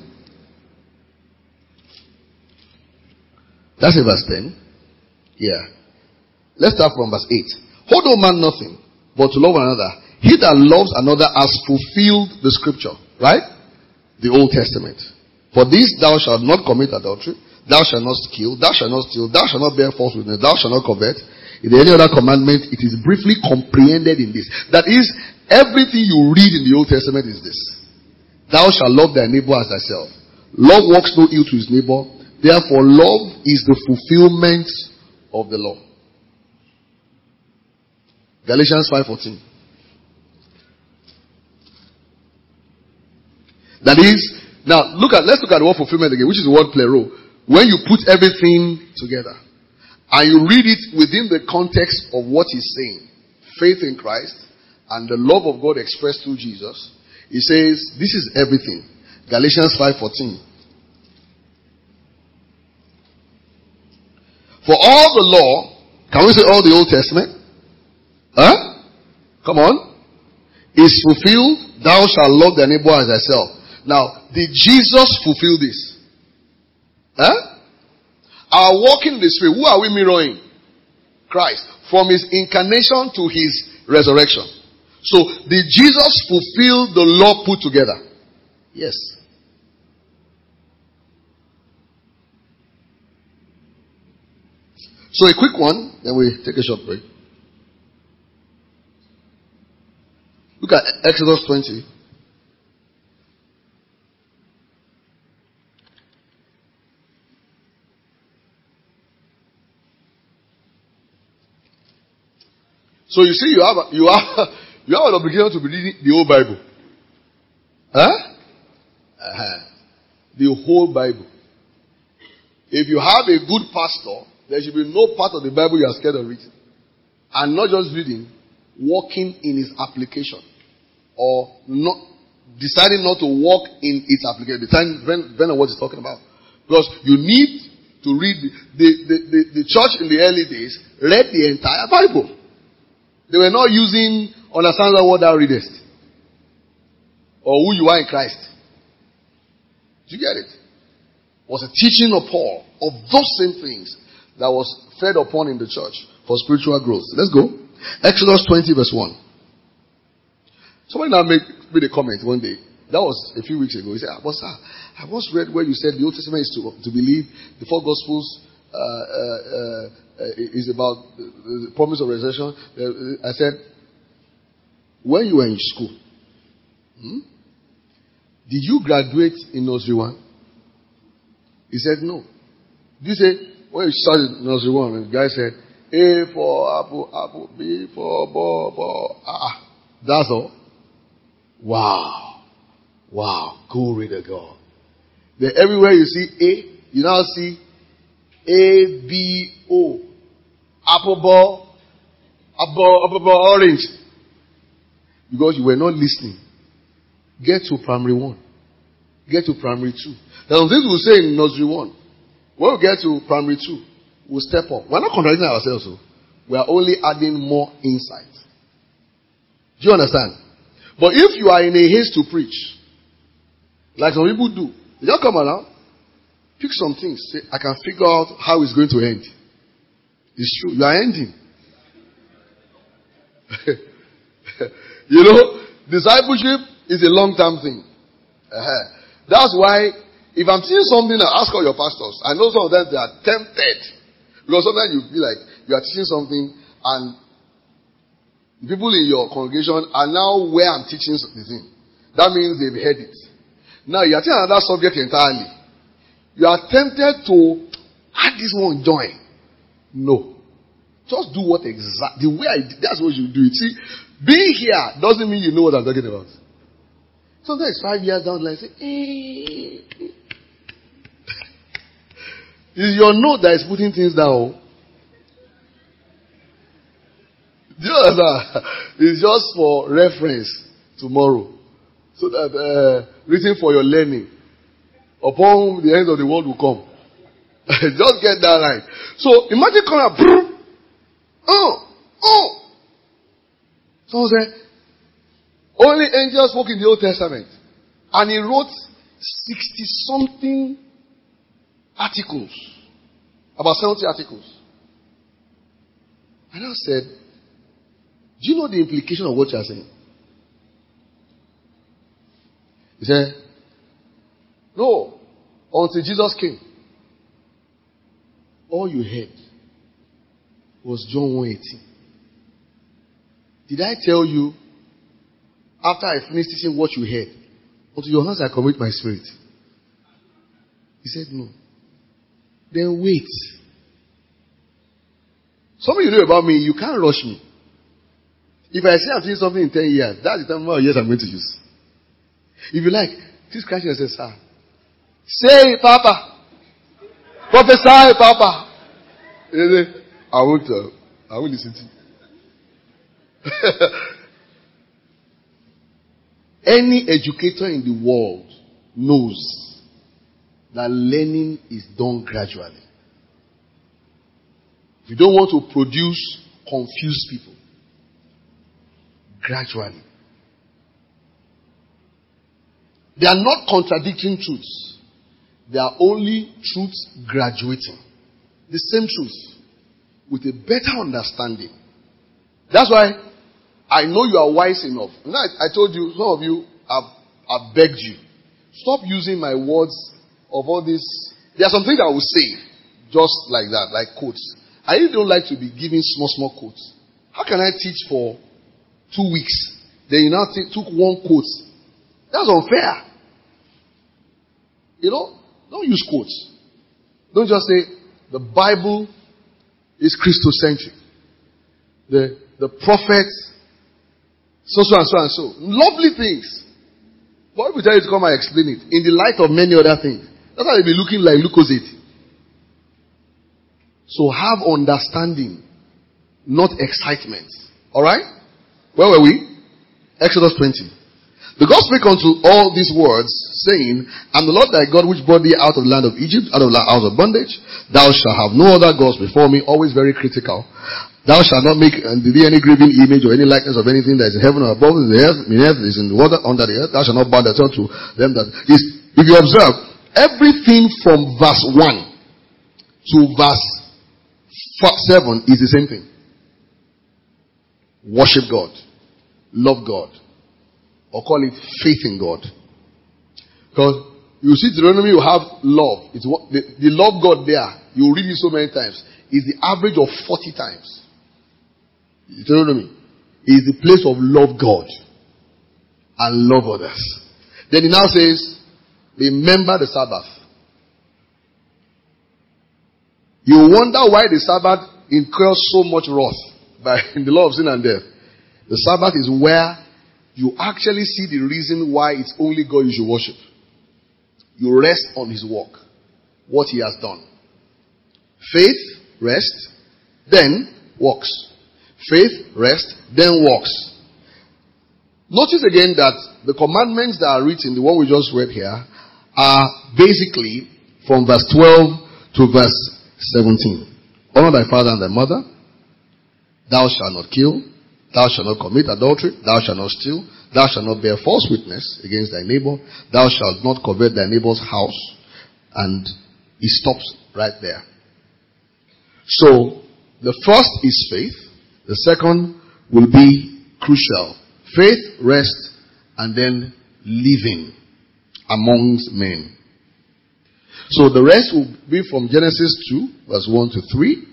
That's in verse 10. Yeah. Let's start from verse 8. Hold no man nothing, but to love one another. He that loves another has fulfilled the scripture. Right? The Old Testament. For this thou shalt not commit adultery. Thou shalt not kill. Thou shalt not steal. Thou shalt not bear false witness. Thou shalt not covet. In any other commandment, it is briefly comprehended in this. That is, everything you read in the Old Testament is this. Thou shalt love thy neighbor as thyself. Love works no ill to his neighbor. Therefore, love is the fulfillment of the law. Galatians 5:14. That is, now let's look at the word fulfillment again, which is the word plero. When you put everything together and you read it within the context of what he's saying, faith in Christ and the love of God expressed through Jesus, he says, this is everything. Galatians 5:14. For all the law, can we say all the Old Testament? Huh? Come on. Is fulfilled, thou shalt love thy neighbor as thyself. Now, did Jesus fulfill this? Huh? Our walking in the Spirit, who are we mirroring? Christ. From his incarnation to his resurrection. So, did Jesus fulfill the law put together? Yes. So a quick one, then we take a short break. Look Look at Exodus 20. So you see, you have an obligation to be reading the whole Bible. Huh? The whole Bible. If you have a good pastor, there should be no part of the Bible you are scared of reading. And not just reading, walking in its application. Or not deciding not to walk in its application. Depending on what he's talking about. Because you need to read the church in the early days read the entire Bible. They were not using understand what thou readest. Or who you are in Christ. Did you get it? It was a teaching of Paul of those same things that was fed upon in the church for spiritual growth. Let's go. Exodus 20 verse 1. Somebody now made a comment one day. That was a few weeks ago. He said, but sir, I once read where you said the Old Testament is to believe the four Gospels is about the promise of resurrection. I said, when you were in school, did you graduate in nursery 1? He said, no. Did you say, when you started nursery 1, the guy said, A for apple, B for ball. That's all. Wow. Go read the God. Then everywhere you see A, you now see A, B, O. Apple ball, orange. Because you were not listening. Get to primary 1. Get to primary 2. Now this we'll say in nursery 1. When we get to primary 2, we'll step up. We're not contradicting ourselves. So we are only adding more insight. Do you understand? But if you are in a haste to preach, like some people do, you just come around, pick some things, say, I can figure out how it's going to end. It's true. You are ending. You know, discipleship is a long-term thing. That's why, if I'm seeing something, I ask all your pastors. I know some of them, they are tempted. Because sometimes you feel like you are teaching something and the people in your congregation are now where I'm teaching the thing. That means they've heard it. Now you are teaching another subject entirely. You are tempted to add this one join. No. Just do what exactly the way I did. That's what you do it. See, being here doesn't mean you know what I'm talking about. Sometimes 5 years down the line, say, It's your note that is putting things down. Do you understand? It's just for reference tomorrow. So that written for your learning. Upon the end of the world will come. Just get that right. So imagine coming up. Someone said, only angels spoke in the Old Testament. And he wrote 60-something articles. About 70 articles. And I said, do you know the implication of what you are saying? He said, no. Until Jesus came, all you heard was John 1:18. Did I tell you, after I finished teaching what you heard, unto your hands I commit my spirit? He said, no. Then wait. Some of you know about me, you can't rush me. If I say I'm doing something in 10 years, that's the number of years I'm going to use. If you like, this Christian says, sir, say it, Papa. Prophesy, Papa. I won't listen to you. Any educator in the world knows that learning is done gradually. If you don't want to produce confused people, gradually. They are not contradicting truths. They are only truths graduating. The same truth with a better understanding. That's why I know you are wise enough. Now I told you, some of you have begged you. Stop using my words of all this. There are some things I will say just like that, like quotes. I really don't like to be giving small quotes. How can I teach for 2 weeks Then you now took one quote. That's unfair. Don't use quotes. Don't just say the Bible is Christocentric. The prophets, so and so and so. Lovely things. But if we tell you to come and explain it in the light of many other things, that's how they be looking like Lucozade. So have understanding, not excitement. Alright? Where were we? Exodus 20. The God spake unto all these words, saying, I'm the Lord thy God which brought thee out of the land of Egypt, out of the house of bondage. Thou shalt have no other gods before me. Always very critical. Thou shalt not make thee any graven image or any likeness of anything that is in heaven or above in the earth is in the water under the earth. Thou shalt not bow thyself to them that is. If you observe, everything from verse 1 to verse 7 is the same thing. Worship God. Love God. Or call it faith in God. Because you see Deuteronomy, you have love. It's what the love God there, you read it so many times, is the average of 40 times. Deuteronomy is the place of love God and love others. Then he now says, remember the Sabbath. You wonder why the Sabbath incurs so much wrath by the law of sin and death. The Sabbath is where you actually see the reason why it's only God you should worship. You rest on his work, what he has done. Faith, rest, then works. Faith, rest, then works. Notice again that the commandments that are written, the one we just read here, are basically from verse 12 to verse 17. Honor thy father and thy mother. Thou shalt not kill. Thou shalt not commit adultery. Thou shalt not steal. Thou shalt not bear false witness against thy neighbor. Thou shalt not covet thy neighbor's house. And he stops right there. So, the first is faith. The second will be crucial. Faith, rest, and then living amongst men. So the rest will be from Genesis 2, verse 1 to 3.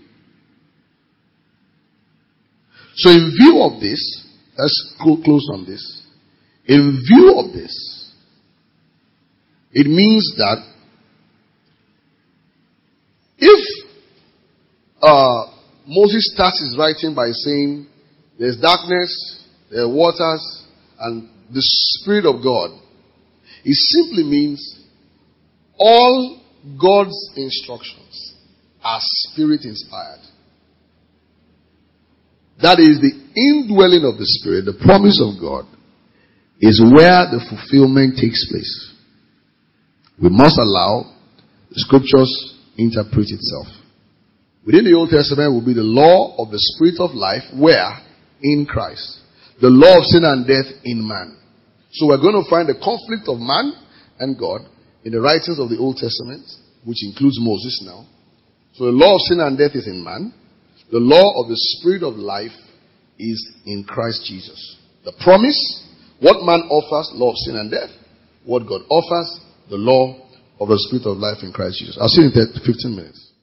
So in view of this, let's close on this. In view of this, it means that if Moses starts his writing by saying, there's darkness, there are waters, and the Spirit of God, it simply means all God's instructions are Spirit inspired. That is the indwelling of the Spirit, the promise of God, is where the fulfillment takes place. We must allow the scriptures interpret itself. Within the Old Testament will be the law of the Spirit of life, where? In Christ. The law of sin and death in man. So we're going to find the conflict of man and God in the writings of the Old Testament, which includes Moses now. So the law of sin and death is in man. The law of the Spirit of life is in Christ Jesus. The promise, what man offers, law of sin and death. What God offers, the law of the Spirit of life in Christ Jesus. I'll see you in 15 minutes.